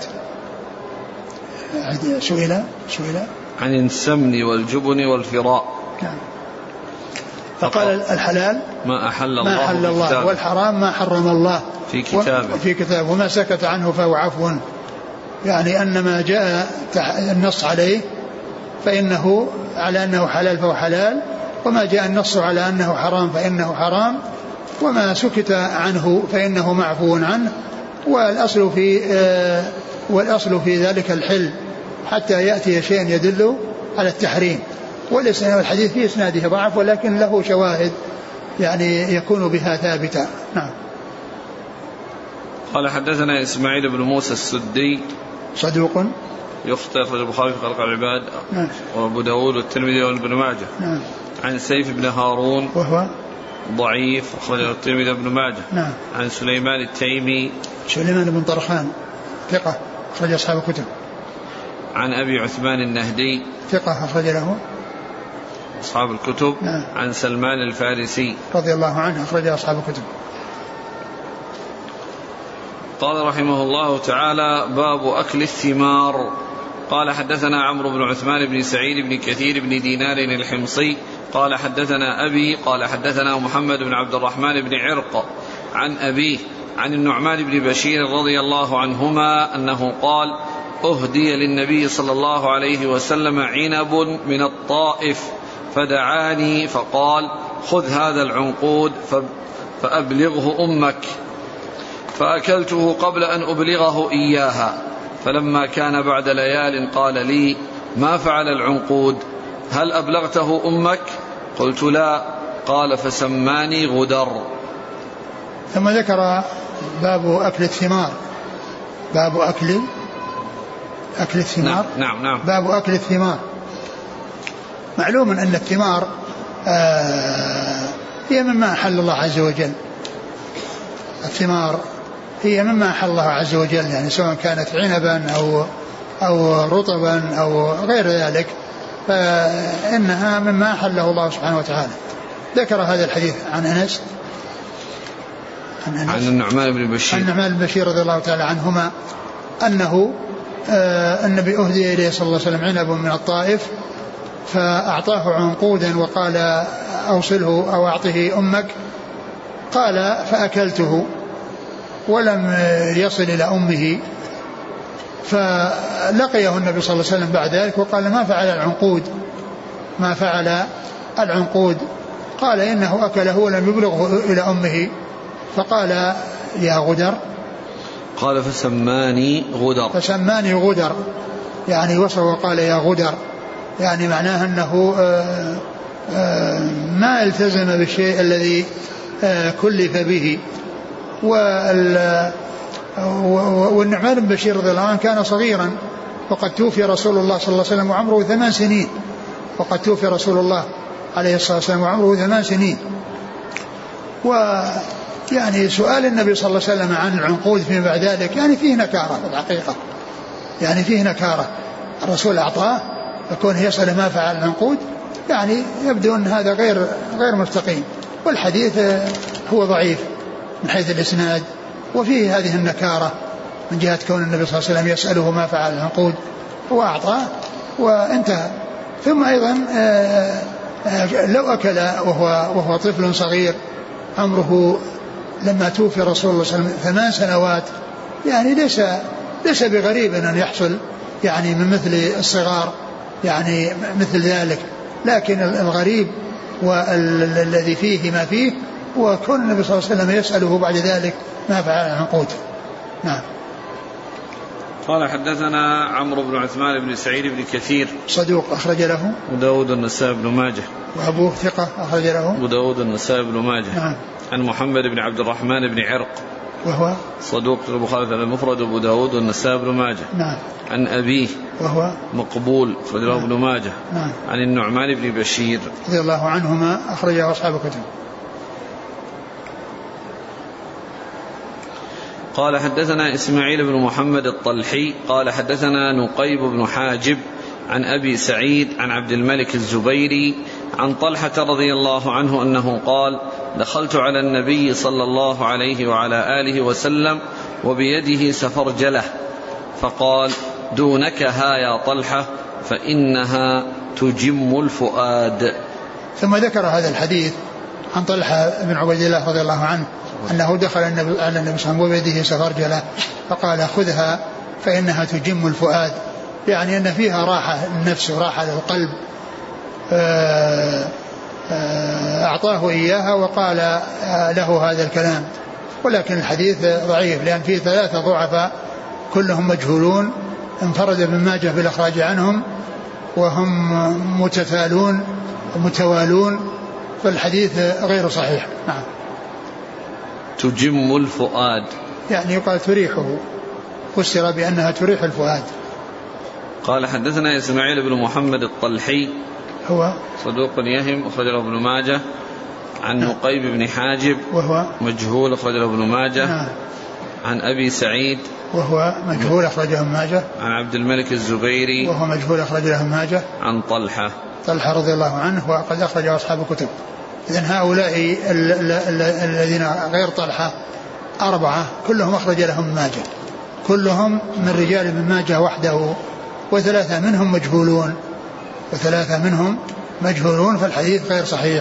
سئل سئل عن السمن والجبن والفراء فقال الحلال ما أحل الله, ما أحل الله والحرام ما حرم الله في كتابه في كتابه وما سكت عنه فهو عفو، يعني أن ما جاء النص عليه فإنه على أنه حلال فهو حلال، وما جاء النص على أنه حرام فإنه حرام، وما سكت عنه فإنه معفو عنه. والأصل في آه والأصل في ذلك الحل حتى يأتي شيء يدل على التحريم. والحديث في إسناده ضعف ولكن له شواهد يعني يكون بها ثابتا. نعم. قال حدثنا إسماعيل بن موسى السدي صدوق يخطئ أخرج البخاري في خلق العباد نعم. وأبو داود والترمذي وابن ماجه نعم. عن سيف بن هارون وهو ضعيف أخرجه الترمذي وابن ماجه نعم. عن سليمان التيمي سليمان بن طرخان ثقة أخرج أصحاب الكتب. عن أبي عثمان النهدي ثقة أخرج له أصحاب الكتب. نعم. عن سلمان الفارسي رضي الله عنه أخرج أصحاب الكتب. قال رحمه الله تعالى باب أكل الثمار. قال حدثنا عمرو بن عثمان بن سعيد بن كثير بن دينار الحمصي قال حدثنا أبي قال حدثنا محمد بن عبد الرحمن بن عرق عن أبيه عن النعمان بن بشير رضي الله عنهما أنه قال أهدي للنبي صلى الله عليه وسلم عنب من الطائف فدعاني فقال خذ هذا العنقود فأبلغه أمك، فأكلته قبل أن أبلغه إياها، فلما كان بعد ليال قال لي ما فعل العنقود؟ هل أبلغته أمك؟ قلت لا. قال فسماني غدر. ثم ذكر باب أكل الثمار. باب أكل أكل الثمار. نعم نعم. باب أكل الثمار. معلوم أن الثمار آه هي مما أحل الله عز وجل. الثمار هي مما أحل الله عز وجل، يعني سواء كانت عنبا أو أو رطبا أو غير ذلك فإنها مما أحله الله سبحانه وتعالى. ذكر هذا الحديث عن أنس عن, أنس عن النعمان بن بشير عن النعمان بن بشير رضي الله تعالى عنهما أنه آه النبي أهدي إليه صلى الله عليه وسلم عنب من الطائف فأعطاه عنقودا وقال أوصله أو أعطه أمك، قال فأكلته ولم يصل إلى أمه، فلقيه النبي صلى الله عليه وسلم بعد ذلك وقال ما فعل العنقود ما فعل العنقود قال إنه أكله ولم يبلغه إلى أمه، فقال يا غدر. قال فسماني غدر فسماني غدر يعني وصف وقال يا غدر، يعني معناه أنه آآ آآ ما التزم بالشيء الذي كلف به. والنعمان بن بشير رضي الله عنه كان صغيرا وقد توفي رسول الله صلى الله عليه وسلم وعمره ثمان سنين وقد توفي رسول الله عليه الصلاة والسلام وعمره ثمان سنين. ويعني سؤال النبي صلى الله عليه وسلم عن العنقود فيما بعد ذلك يعني فيه نكارة في الحقيقة، يعني فيه نكارة. الرسول أعطاه فكون يسأل ما فعل العنقود يعني يبدو أن هذا غير غير مستقيم، والحديث هو ضعيف من حيث الإسناد وفيه هذه النكارة من جهة كون النبي صلى الله عليه وسلم يسأله ما فعل العنقود، هو أعطاه وانتهى. ثم أيضا لو أكل وهو, وهو طفل صغير عمره لما توفي رسول الله صلى الله عليه وسلم ثمان سنوات يعني ليس ليس بغريب أن يحصل يعني من مثل الصغار يعني مثل ذلك، لكن الغريب والذي فيه ما فيه وكون النبي صلى الله عليه وسلم يسأله بعد ذلك ما فعل العنقود. نعم. قال حدثنا عمرو بن عثمان بن سعيد بن كثير صدوق أخرج له أبو داود النسائي بن ماجه. وأبوه ثقة أخرج له أبو داود النسائي بن ماجه. نعم. عن محمد بن عبد الرحمن بن عرق وهو صدوق البخاري المفرد أبو داود والنسائي بن ماجه. نعم. عن أبيه وهو مقبول أخرجه ابن ماجه. نعم. عن النعمان بن بشير رضي الله عنهما أخرجه أصحاب الكتب. قال حدثنا إسماعيل بن محمد الطلحي قال حدثنا نقيب بن حاجب عن أبي سعيد عن عبد الملك الزبيري عن طلحة رضي الله عنه أنه قال دخلت على النبي صلى الله عليه وعلى آله وسلم وبيده سفرجلة فقال دونك ها يا طلحة فإنها تجم الفؤاد. ثم ذكر هذا الحديث عن طلحة بن عبيد الله رضي الله عنه أنه دخل على النبي صلى الله عليه وسلم وبيده سفرجلة فقال خذها فإنها تجم الفؤاد، يعني أن فيها راحة النفس وراحة للقلب. أعطاه إياها وقال له هذا الكلام، ولكن الحديث ضعيف لأن فيه ثلاثة ضعفاء كلهم مجهولون، انفرد ابن ماجه بالإخراج عنهم وهم متتالون متوالون، فالحديث غير صحيح. نعم. تجم الفؤاد يعني يقال تريحه، فسر بأنها تريح الفؤاد. قال حدثنا إسماعيل بن محمد الطلحي هو صدوق يهم أخرجه ابن ماجه. عن نعم. نقيب بن حاجب وهو مجهول أخرجه ابن ماجه. نعم. عن أبي سعيد وهو مجهول أخرجه ابن ماجه. عن عبد الملك الزبيري وهو مجهول أخرجه ابن ماجه. عن طلحة طلحة رضي الله عنه وقد أخرجه أصحاب الكتب. إذن هؤلاء الذين غير طلحة أربعة كلهم أخرج لهم ماجه، كلهم من رجال ابن ماجه وحده، وثلاثة منهم مجهولون وثلاثة منهم مجهولون فالحديث غير صحيح.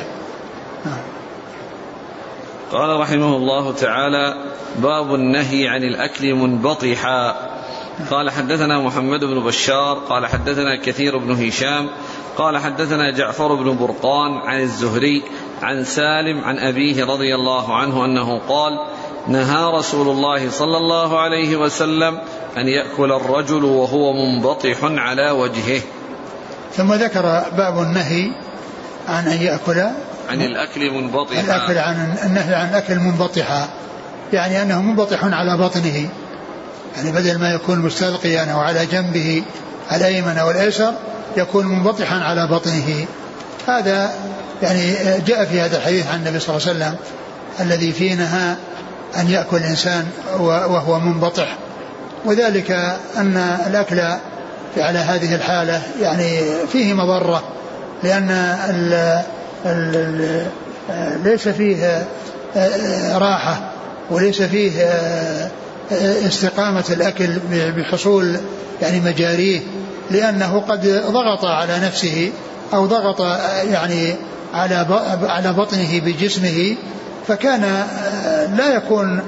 قال رحمه الله تعالى باب النهي عن الأكل منبطحا. قال حدثنا محمد بن بشار قال حدثنا كثير بن هشام قال حدثنا جعفر بن برقان عن الزهري عن سالم عن أبيه رضي الله عنه أنه قال نهى رسول الله صلى الله عليه وسلم أن يأكل الرجل وهو منبطح على وجهه. ثم ذكر باب النهي عن أن يأكل عن الأكل منبطحا، الأكل عن النهي عن الأكل منبطحا، يعني أنه منبطح على بطنه، يعني بدل ما يكون مستلقيا أو على جنبه الأيمن أو الأيسر يكون منبطحا على بطنه. هذا يعني جاء في هذا الحديث عن النبي صلى الله عليه وسلم الذي فيه نهى أن يأكل الإنسان وهو منبطح، وذلك أن الأكل على هذه الحالة يعني فيه مضرة، لأن ال ال ليس فيه راحة وليس فيه استقامة الأكل بحصول يعني مجاريه، لأنه قد ضغط على نفسه أو ضغط يعني على على بطنه بجسمه، فكان لا يكون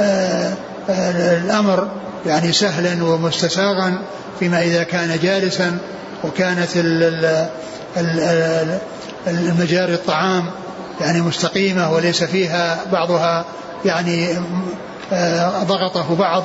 الأمر يعني سهلا ومستساغا فيما إذا كان جالسا وكانت المجاري الطعام يعني مستقيمة وليس فيها بعضها يعني ضغطه بعض.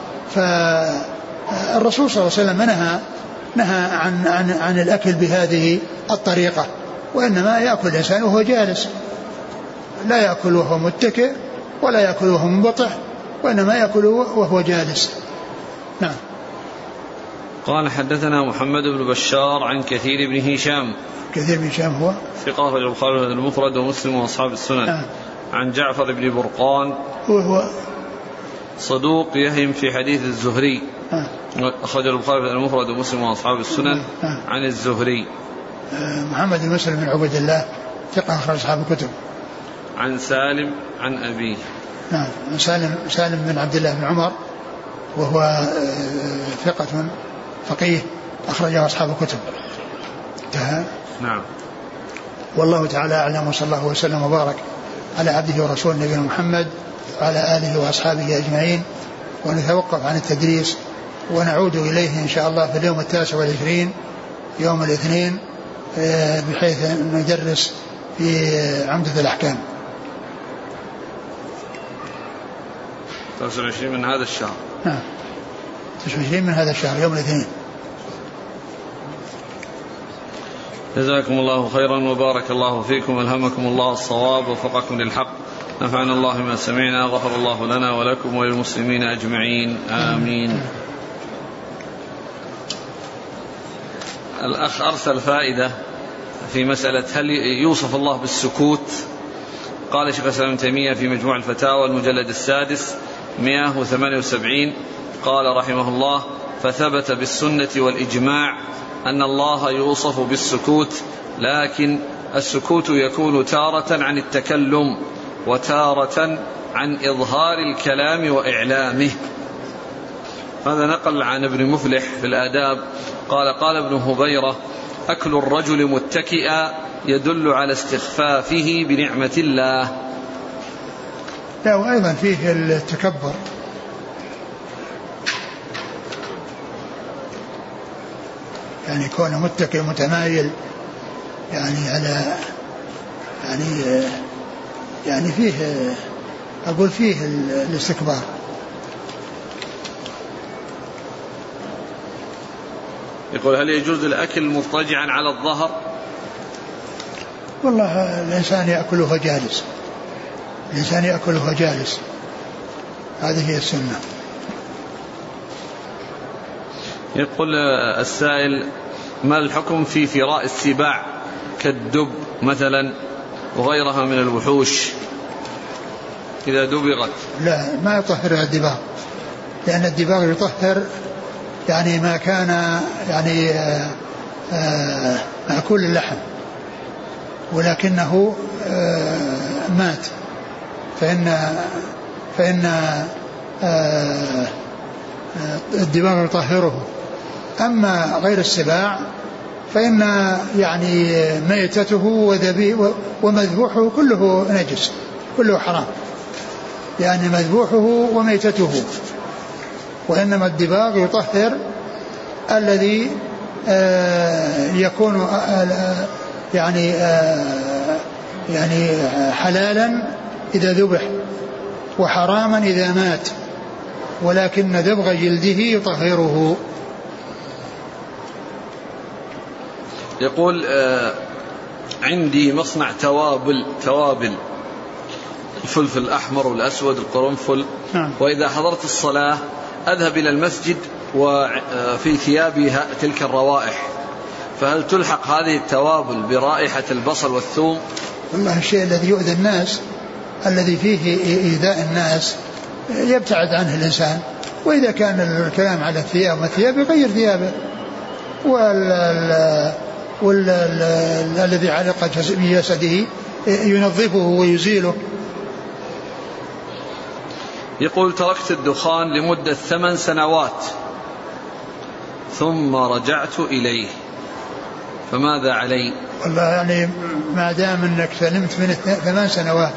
فالرسول صلى الله عليه وسلم نهى نهى عن عن عن الأكل بهذه الطريقة، وإنما يأكل الإنسان وهو جالس، لا يأكل وهو متكئ ولا يأكل وهو منبطح، وإنما يأكل وهو جالس. نعم. قال حدثنا محمد بن بشار عن كثير بن هشام. كثير بن هشام هو ثقة البخاري المفرد ومسلم وأصحاب السنن. نعم. عن جعفر بن برقان وهو صدوق يهم في حديث الزهري. نعم. أخرج البخاري المفرد ومسلم وأصحاب السنن. نعم. عن الزهري محمد بن مسلم بن عبد الله ثقة أخرج أصحاب الكتب. عن سالم عن أبيه. نعم. سالم سالم بن عبد الله بن عمر وهو ثقة فقيه أخرجه أصحاب الكتب. نعم. والله تعالى أعلم، وصلى الله وسلم وبارك على عبده ورسوله نبينا محمد وعلى آله وأصحابه أجمعين. ونتوقف عن التدريس ونعود إليه إن شاء الله في اليوم التاسع والعشرين يوم الاثنين، بحيث ندرس في عمدة الأحكام. التاسع والعشرين من هذا الشهر. نعم. تسعة وعشرين من هذا الشهر يوم الاثنين. جزاكم الله خيرا وبارك الله فيكم، ألهمكم الله الصواب ووفقكم للحق، نفعنا الله ما سمعنا، غفر الله لنا ولكم وللمسلمين أجمعين، آمين. الأخ أرسل فائدة في مسألة هل يوصف الله بالسكوت. قال شيخ الإسلام ابن تيمية في مجموع الفتاوى المجلد السادس مئة وثمانية وسبعين قال رحمه الله: فثبت بالسنة والإجماع أن الله يوصف بالسكوت، لكن السكوت يكون تارة عن التكلم وتارة عن إظهار الكلام وإعلامه. هذا نقل عن ابن مفلح في الآداب قال: قال ابن هبيرة: أكل الرجل متكئا يدل على استخفافه بنعمة الله. لا، وأيضا فيه التكبر، يعني كونه متكئ متمايل يعني على يعني يعني فيه أقول فيه الاستكبار. يقول: هل يجوز الأكل مضطجعا على الظهر؟ والله الإنسان يأكله جالس، الإنسان يأكله جالس، هذه هي السنة. يقول السائل: ما الحكم في فراء السباع كالدب مثلا وغيرها من الوحوش إذا دبغت؟ لا، ما يطهرها الدباغ، لأن الدباغ يطهر يعني ما كان يعني آآ آآ مأكول اللحم، ولكنه مات، فإن فإن الدباغ يطهره. أما غير السباع فإن يعني ميتته ومذبوحه كله نجس، كله حرام، يعني مذبوحه وميتته. وإنما الدباغ يطهر الذي يكون يعني يعني حلالا إذا ذبح وحراما إذا مات، ولكن دبغ جلده يطهره. يقول: آه عندي مصنع توابل توابل الفلفل الأحمر والأسود القرنفل، نعم. وإذا حضرت الصلاة أذهب إلى المسجد وفي ثيابي تلك الروائح، فهل تلحق هذه التوابل برائحة البصل والثوم؟ والله الشيء الذي يؤذي الناس، الذي فيه إيذاء الناس، يبتعد عنه الإنسان. وإذا كان الكلام على الثياب والثياب يغير ثيابه، والذي علق بجسده ينظفه ويزيله. يقول: تركت الدخان لمدة ثمان سنوات ثم رجعت إليه، فماذا علي؟ والله يعني ما دام أنك سلمت من ثمان سنوات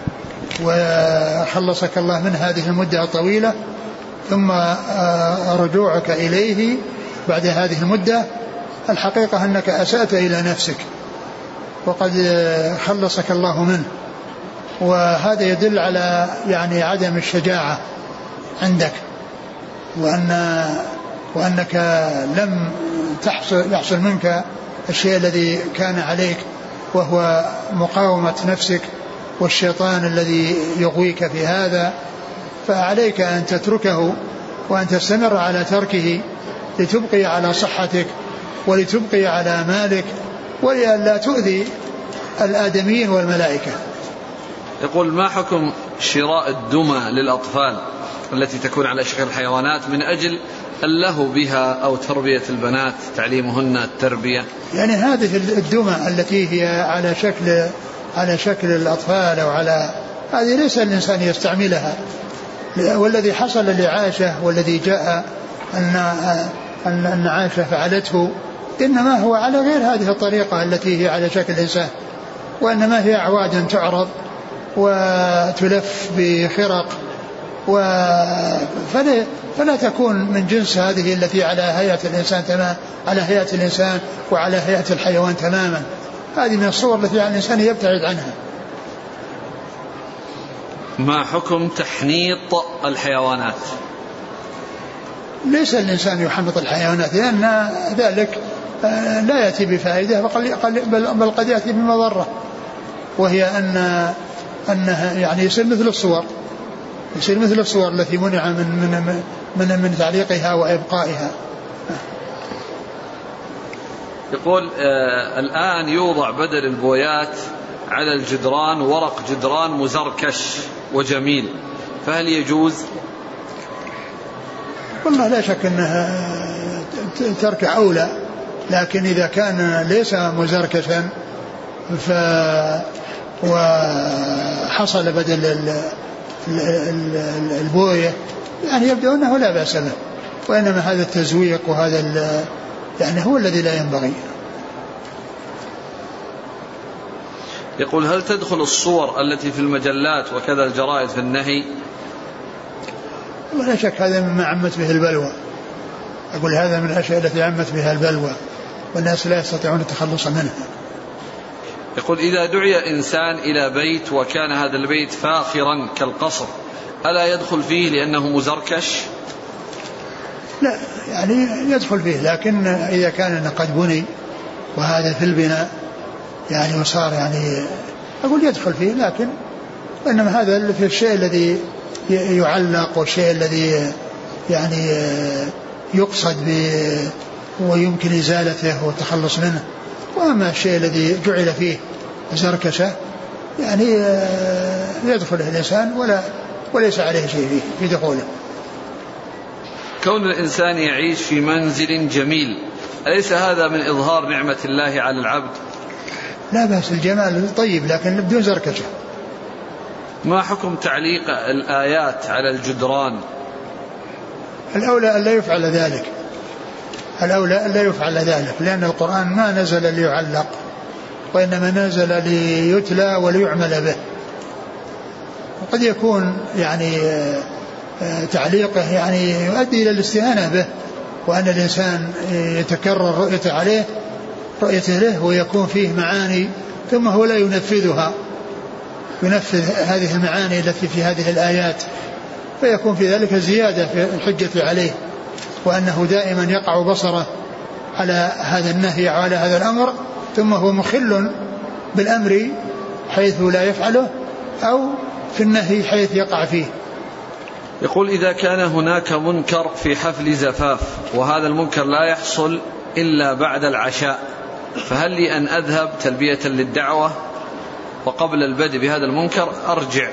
وخلصك الله من هذه المدة الطويلة، ثم رجوعك إليه بعد هذه المدة، الحقيقة أنك أسأت إلى نفسك وقد خلصك الله منه، وهذا يدل على يعني عدم الشجاعة عندك، وأن وأنك لم تحصل يحصل منك الشيء الذي كان عليك، وهو مقاومة نفسك والشيطان الذي يغويك في هذا. فعليك أن تتركه وأن تستمر على تركه لتبقي على صحتك ولتبقي على مالك ولئلا تؤذي الآدميين والملائكة. يقول: ما حكم شراء الدمى للأطفال التي تكون على شكل الحيوانات من أجل اللهو بها أو تربية البنات، تعليمهن التربية؟ يعني هذه الدمى التي هي على شكل على شكل الأطفال أو على هذه ليس الإنسان يستعملها. والذي حصل لعائشة والذي جاء أن أن أن عائشة فعلته إنما هو على غير هذه الطريقة التي هي على شكل الإنسان، وإنما هي أعواد تعرض وتلف بخرق، فلا, فلا تكون من جنس هذه التي على هيئة الإنسان تمام، على هيئة الإنسان وعلى هيئة الحيوان تماما. هذه من الصور التي على الإنسان يبتعد عنها. ما حكم تحنيط الحيوانات؟ ليس الإنسان يحنط الحيوانات لأن ذلك لا يأتي بفائدة بل قد يأتي بمضرة، وهي أن أنها يعني يصير مثل الصور يصير مثل الصور التي منع من من من, من تعليقها وإبقائها. يقول آه الآن يوضع بدل البويات على الجدران ورق جدران مزركش وجميل، فهل يجوز؟ والله لا شك أنها ترك أولى، لكن إذا كان ليس مزركشا ف وحصل بدل البوية يعني يبدو أنه لا بأس به، وإنما هذا التزويق وهذا يعني هو الذي لا ينبغي. يقول هل تدخل الصور التي في المجلات وكذا الجرائد في النهي؟ ولا شك هذا مما عمت به البلوى، أقول هذا من الأشياء التي عمت بها البلوى والناس لا يستطيعون التخلص منها. يقول إذا دعي إنسان إلى بيت وكان هذا البيت فاخرا كالقصر ألا يدخل فيه لأنه مزركش؟ لا يعني يدخل فيه، لكن إذا كان قد بني وهذا في البناء يعني وصار يعني أقول يدخل فيه، لكن إنما هذا في الشيء الذي يعلق والشيء الذي يعني يقصد به ويمكن إزالته والتخلص منه. وأما الشيء الذي جعل فيه زركشة يعني يدخله الإنسان ولا وليس عليه شيء فيه في دخوله. كون الإنسان يعيش في منزل جميل أليس هذا من إظهار نعمة الله على العبد؟ لا بأس، الجمال طيب لكن بدون زركشة. ما حكم تعليق الآيات على الجدران؟ الأولى أن لا يفعل ذلك، الأولى أن لا يفعل ذلك، لأن القرآن ما نزل ليعلق وإنما نزل ليتلى وليعمل به. وقد يكون يعني تعليقه يعني يؤدي إلى الاستهانة به، وأن الإنسان يتكرر رؤيته عليه رؤيته له ويكون فيه معاني ثم هو لا ينفذها، ينفذ هذه المعاني التي في هذه الآيات، فيكون في ذلك زيادة في الحجة عليه، وأنه دائما يقع بصره على هذا النهي وعلى هذا الأمر ثم هو مخل بالأمر حيث لا يفعله أو في النهي حيث يقع فيه. يقول إذا كان هناك منكر في حفل زفاف وهذا المنكر لا يحصل إلا بعد العشاء، فهل لي أن أذهب تلبية للدعوة وقبل البدء بهذا المنكر أرجع؟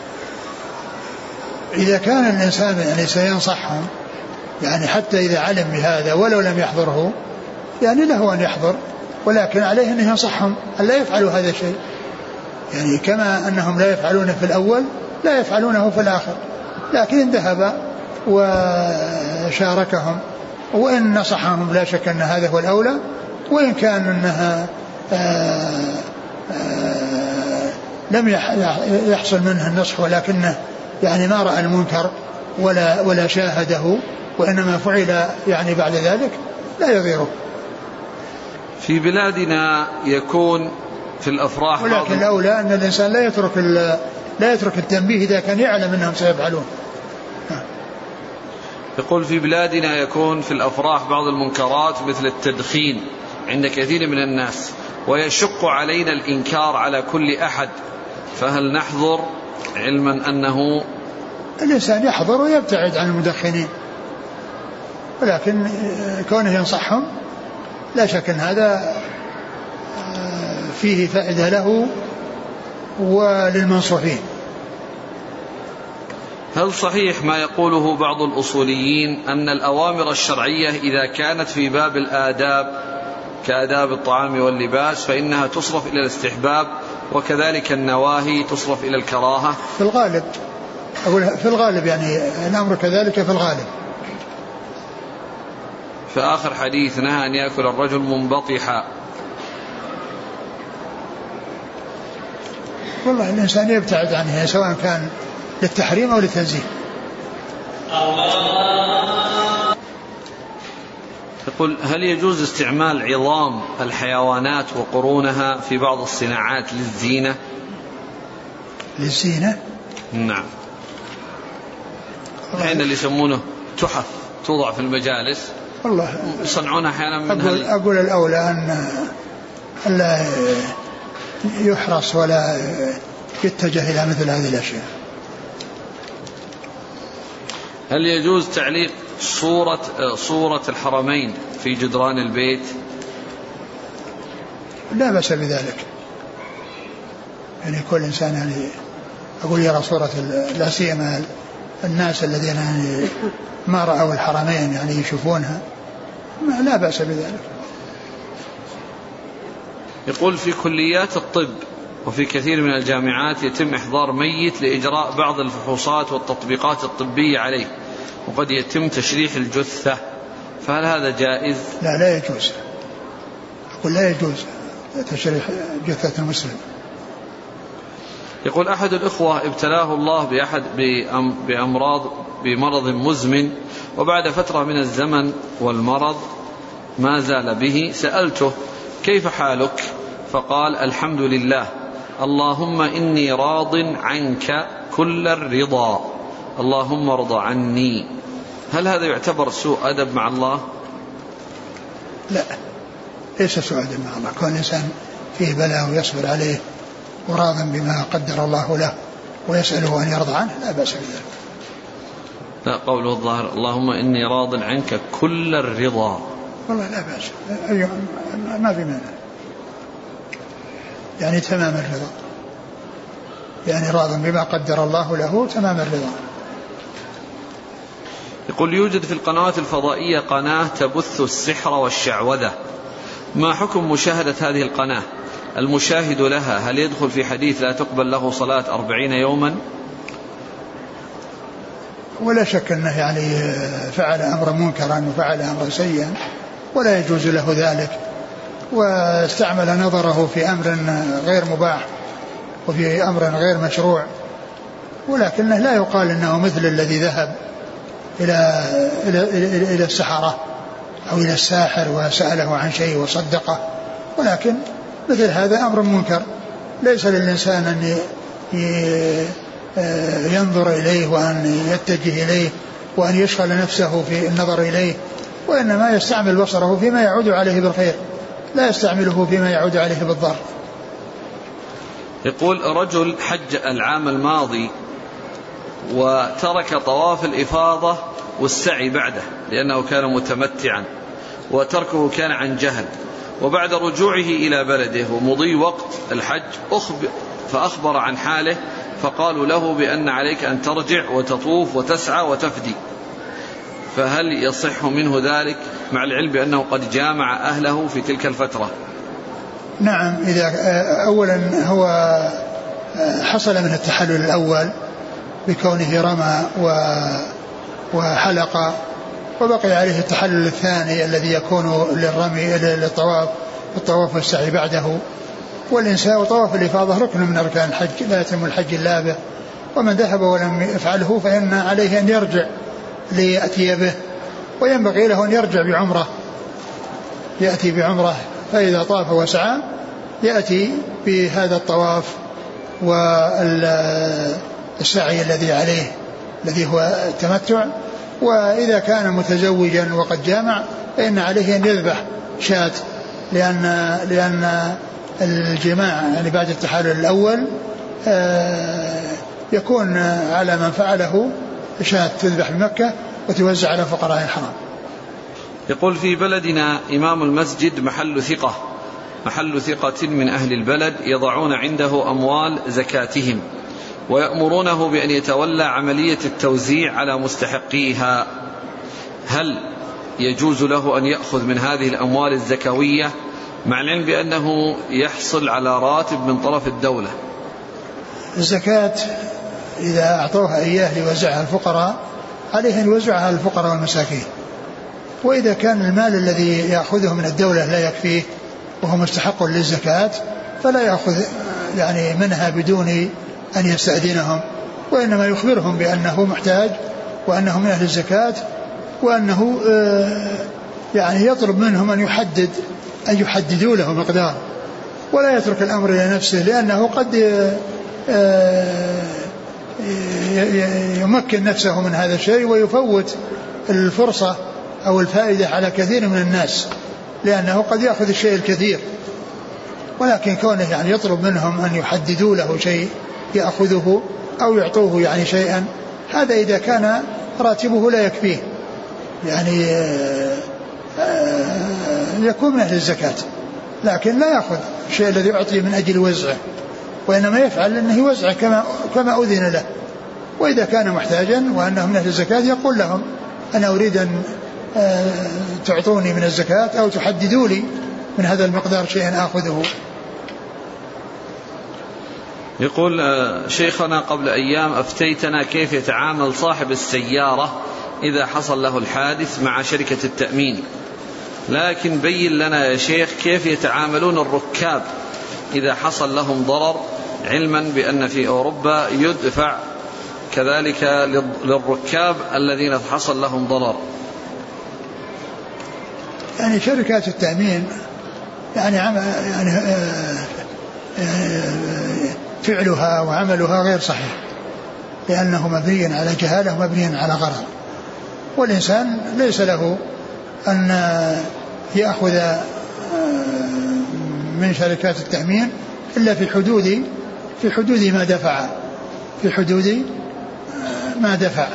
إذا كان الإنسان يعني سينصحهم يعني حتى إذا علم بهذا ولو لم يحضره يعني له أن يحضر، ولكن عليه أن ينصحهم أن لا يفعلوا هذا الشيء، يعني كما أنهم لا يفعلونه في الأول لا يفعلونه في الآخر، لكن إن ذهب وشاركهم وإن نصحهم لا شك أن هذا هو الأولى، وإن كان أنها آآ آآ لم يحصل منه النصح ولكنه يعني ما رأى المنكر ولا ولا شاهده وإنما فعل يعني بعد ذلك لا يضيره. في بلادنا يكون في الأفراح، ولكن الأولى أن الإنسان لا يترك لا يترك التنبيه إذا كان يعلم أنهم سيفعلون. يقول في بلادنا يكون في الأفراح بعض المنكرات مثل التدخين عند كثير من الناس ويشق علينا الإنكار على كل أحد، فهل نحضر علما أنه الإنسان يحضر ويبتعد عن المدخنين، ولكن كونه ينصحهم لا شك أن هذا فيه فائدة له وللمنصوحين. هل صحيح ما يقوله بعض الأصوليين أن الأوامر الشرعية إذا كانت في باب الآداب كآداب الطعام واللباس فإنها تصرف إلى الاستحباب وكذلك النواهي تصرف إلى الكراهة؟ في الغالب أقول في الغالب يعني الأمر كذلك في الغالب. في آخر حديث نهى أن يأكل الرجل منبطحا. والله الإنسان يبتعد عنها سواء كان للتحريم أو للتنزيه. يقول هل يجوز استعمال عظام الحيوانات وقرونها في بعض الصناعات للزينة؟ للزينة؟ نعم، الحين اللي يسمونه تحف توضع في المجالس؟ والله يصنعونها أحيانا من أقول, أقول الأولى أن لا يحرص ولا يتجه إلى مثل هذه الأشياء. هل يجوز تعليق صورة صورة الحرمين في جدران البيت؟ لا بأس بذلك، يعني كل إنسان يعني أقول يرى صورة، لا سيما الناس الذين يعني ما رأوا الحرمين يعني يشوفونها، لا بأس بذلك. يقول في كليات الطب وفي كثير من الجامعات يتم إحضار ميت لإجراء بعض الفحوصات والتطبيقات الطبية عليه، وقد يتم تشريح الجثة، فهل هذا جائز؟ لا لا يجوز، أقول لا يجوز تشريح جثة المسلم. يقول أحد الإخوة ابتلاه الله بأحد بأمراض بمرض مزمن، وبعد فترة من الزمن والمرض ما زال به، سألته كيف حالك؟ فقال الحمد لله، اللهم إني راض عنك كل الرضا، اللهم ارض عني. هل هذا يعتبر سوء أدب مع الله؟ لا، ليس سوء أدب مع الله، كون الإنسان فيه بلاء ويصبر عليه وراضا بما قدر الله له ويسأله أن يرضى عنه، لا بأس بذلك. لا، قوله الظاهر اللهم إني راض عنك كل الرضا، والله لا بأس، ما في مانع، يعني تمام الرضا، يعني راض بما قدر الله له تمام الرضا. يقول يوجد في القنوات الفضائية قناة تبث السحر والشعوذة، ما حكم مشاهدة هذه القناة؟ المشاهد لها هل يدخل في حديث لا تقبل له صلاة أربعين يوما؟ ولا شك أنه يعني فعل أمر منكرا وفعل أمر سيئا ولا يجوز له ذلك، واستعمل نظره في أمر غير مباح وفي أمر غير مشروع، ولكنه لا يقال أنه مثل الذي ذهب إلى, إلى, إلى, إلى السحرة أو إلى الساحر وسأله عن شيء وصدقه، ولكن مثل هذا أمر منكر، ليس للإنسان أن ينظر إليه وأن يتجه إليه وأن يشغل نفسه في النظر إليه، وإنما يستعمل بصره فيما يعود عليه بالخير، لا يستعمله فيما يعود عليه بالضر. يقول رجل حج العام الماضي وترك طواف الإفاضة والسعي بعده لأنه كان متمتعا، وتركه كان عن جهل، وبعد رجوعه إلى بلده ومضي وقت الحج فأخبر عن حاله، فقالوا له بأن عليك أن ترجع وتطوف وتسعى وتفدي، فهل يصح منه ذلك مع العلم بأنه قد جامع أهله في تلك الفترة؟ نعم، إذا أولا هو حصل من التحلل الأول بكونه رمى وحلق، وبقي عليه التحلل الثاني الذي يكون للرمي للطواف الطواف والسعي بعده، والإنساء وطواف الإفاضة ركن من أركان الحج لا يتم الحج إلا به، ومن ذهب ولم يفعله فإن عليه أن يرجع ليأتي به، وينبغي له أن يرجع بعمره، يأتي بعمره، فإذا طاف وسعى يأتي بهذا الطواف والسعي الذي عليه الذي هو التمتع. وإذا كان متزوجا وقد جامع فإن عليه أن يذبح شاة، لأن لأن الجماع يعني بعد التحلل الأول يكون على من فعله شاة تذبح بمكة وتوزع على فقراء الحرم. يقول في بلدنا إمام المسجد محل ثقة محل ثقة من أهل البلد يضعون عنده أموال زكاتهم ويأمرونه بأن يتولى عملية التوزيع على مستحقيها، هل يجوز له أن يأخذ من هذه الأموال الزكوية مع العلم بأنه يحصل على راتب من طرف الدولة؟ الزكاة إذا أعطوها إياه ليوزعها الفقراء عليه أن يوزعها على الفقراء والمساكين، وإذا كان المال الذي يأخذه من الدولة لا يكفيه وهو مستحق للزكاة فلا يأخذ يعني منها بدون أن يستأذنهم، وإنما يخبرهم بأنه محتاج وأنه من أهل الزكاة، وأنه يعني يطلب منهم أن يحدد أن يحددوا له مقدار، ولا يترك الأمر إلى نفسه، لأنه قد يمكن نفسه من هذا الشيء ويفوت الفرصة أو الفائدة على كثير من الناس، لأنه قد يأخذ الشيء الكثير، ولكن كونه يعني يطلب منهم أن يحددوا له شيء يأخذه أو يعطوه يعني شيئا، هذا إذا كان راتبه لا يكفيه يعني يكون من أهل الزكاة، لكن لا يأخذ الشيء الذي يعطيه من أجل وزعه، وإنما يفعل أنه يوزعه كما, كما أذن له. وإذا كان محتاجا وأنه من أهل الزكاة يقول لهم أنا أريد أن تعطوني من الزكاة أو تحددوا لي من هذا المقدار شيئا آخذه. يقول شيخنا قبل أيام أفتيتنا كيف يتعامل صاحب السيارة إذا حصل له الحادث مع شركة التأمين، لكن بين لنا يا شيخ كيف يتعاملون الركاب إذا حصل لهم ضرر، علما بأن في أوروبا يدفع كذلك للركاب الذين حصل لهم ضرر. يعني شركات التأمين يعني يعني فعلها وعملها غير صحيح، لأنه مبني على جهالة ومبني على غرر، والإنسان ليس له أن يأخذ من شركات التأمين إلا في حدود في حدود ما دفع في حدود ما دفع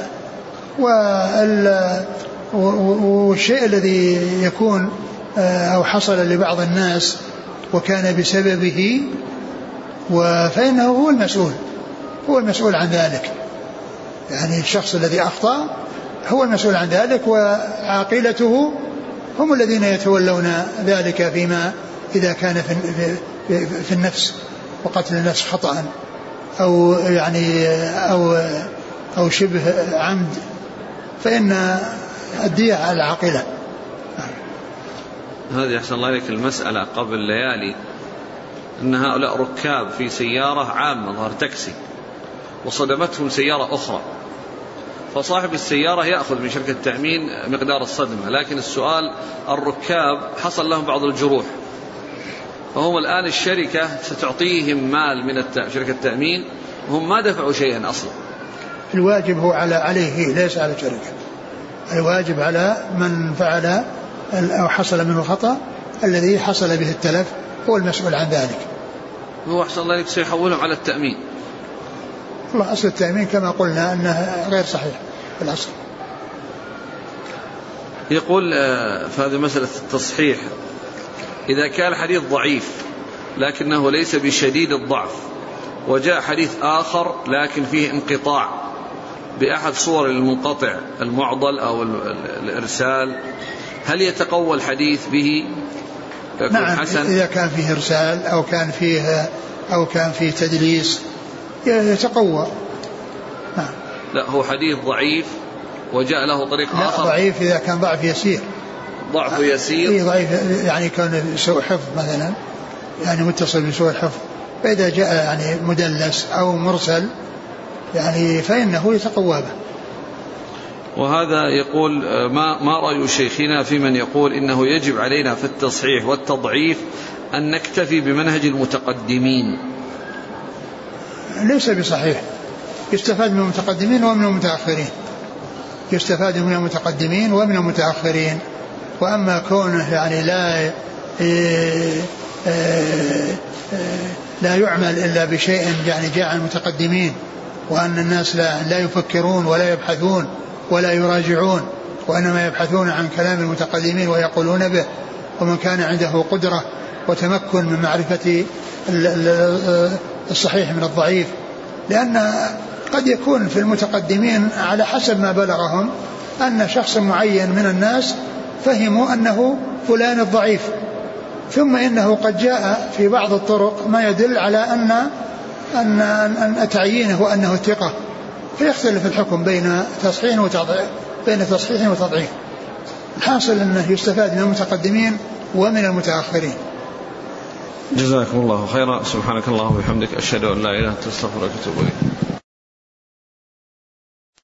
والشيء الذي يكون أو حصل لبعض الناس وكان بسببه فإنه هو المسؤول هو المسؤول عن ذلك، يعني الشخص الذي أخطأ هو المسؤول عن ذلك، وعاقلته هم الذين يتولون ذلك فيما إذا كان في, في النفس وقتل النفس خطأ أو يعني أو أو شبه عمد، فإن الدية على العاقلة. هذه أحسن الله عليك المسألة قبل ليالي أن هؤلاء ركاب في سيارة عامة ظهر تاكسي وصدمتهم سيارة أخرى، فصاحب السيارة يأخذ من شركة التأمين مقدار الصدمة، لكن السؤال الركاب حصل لهم بعض الجروح، فهم الآن الشركة ستعطيهم مال من شركة التأمين وهم ما دفعوا شيئا أصلا. الواجب هو على عليه ليس على الشركة، الواجب على من فعل أو حصل منه خطأ الذي حصل به التلف هو المسؤول عن ذلك. هو أحسن الله سيحولهم على التأمين. والله أصل التأمين كما قلنا أنه غير صحيح في الأصل. يقول في هذه مسألة التصحيح، إذا كان الحديث ضعيف لكنه ليس بشديد الضعف وجاء حديث آخر لكن فيه انقطاع بأحد صور المنقطع المعضل أو الإرسال، هل يتقوى الحديث به؟ نعم حسن؟ إذا كان فيه إرسال أو كان فيه أو كان فيه تدليس يتقوى. نعم. لا هو حديث ضعيف وجاء له طريق لا آخر. ضعيف إذا كان ضعف يسير. ضعف يسير. إيه ضعيف يعني كان سوء حفظ مثلا، يعني متصل بسوء الحفظ، فإذا جاء يعني مدلس أو مرسل يعني فإنه يتقوى به. وهذا يقول ما ما رأي شيخنا في من يقول إنه يجب علينا في التصحيح والتضعيف أن نكتفي بمنهج المتقدمين؟ ليس بصحيح، يستفاد من المتقدمين ومن المتأخرين، يستفاد من المتقدمين ومن المتأخرين. وأما كونه يعني لا لا يعمل إلا بشيء يعني جاء عن المتقدمين، وأن الناس لا, لا يفكرون ولا يبحثون ولا يراجعون، وإنما يبحثون عن كلام المتقدمين ويقولون به، ومن كان عنده قدرة وتمكن من معرفة الصحيح من الضعيف، لأن قد يكون في المتقدمين على حسب ما بلغهم أن شخص معين من الناس فهموا أنه فلان الضعيف، ثم إنه قد جاء في بعض الطرق ما يدل على أن أن أن تعيينه وأنه ثقة، فيختلف الحكم بين تصحيح وتضعيف بين تصحيح وتضعيف. الحاصل أنه يستفاد من المتقدمين ومن المتأخرين. جزاكم الله خيرا. سبحانك اللهم وبحمدك أشهد أن لا إله إلا أنت أستغفرك وأتوب إليك.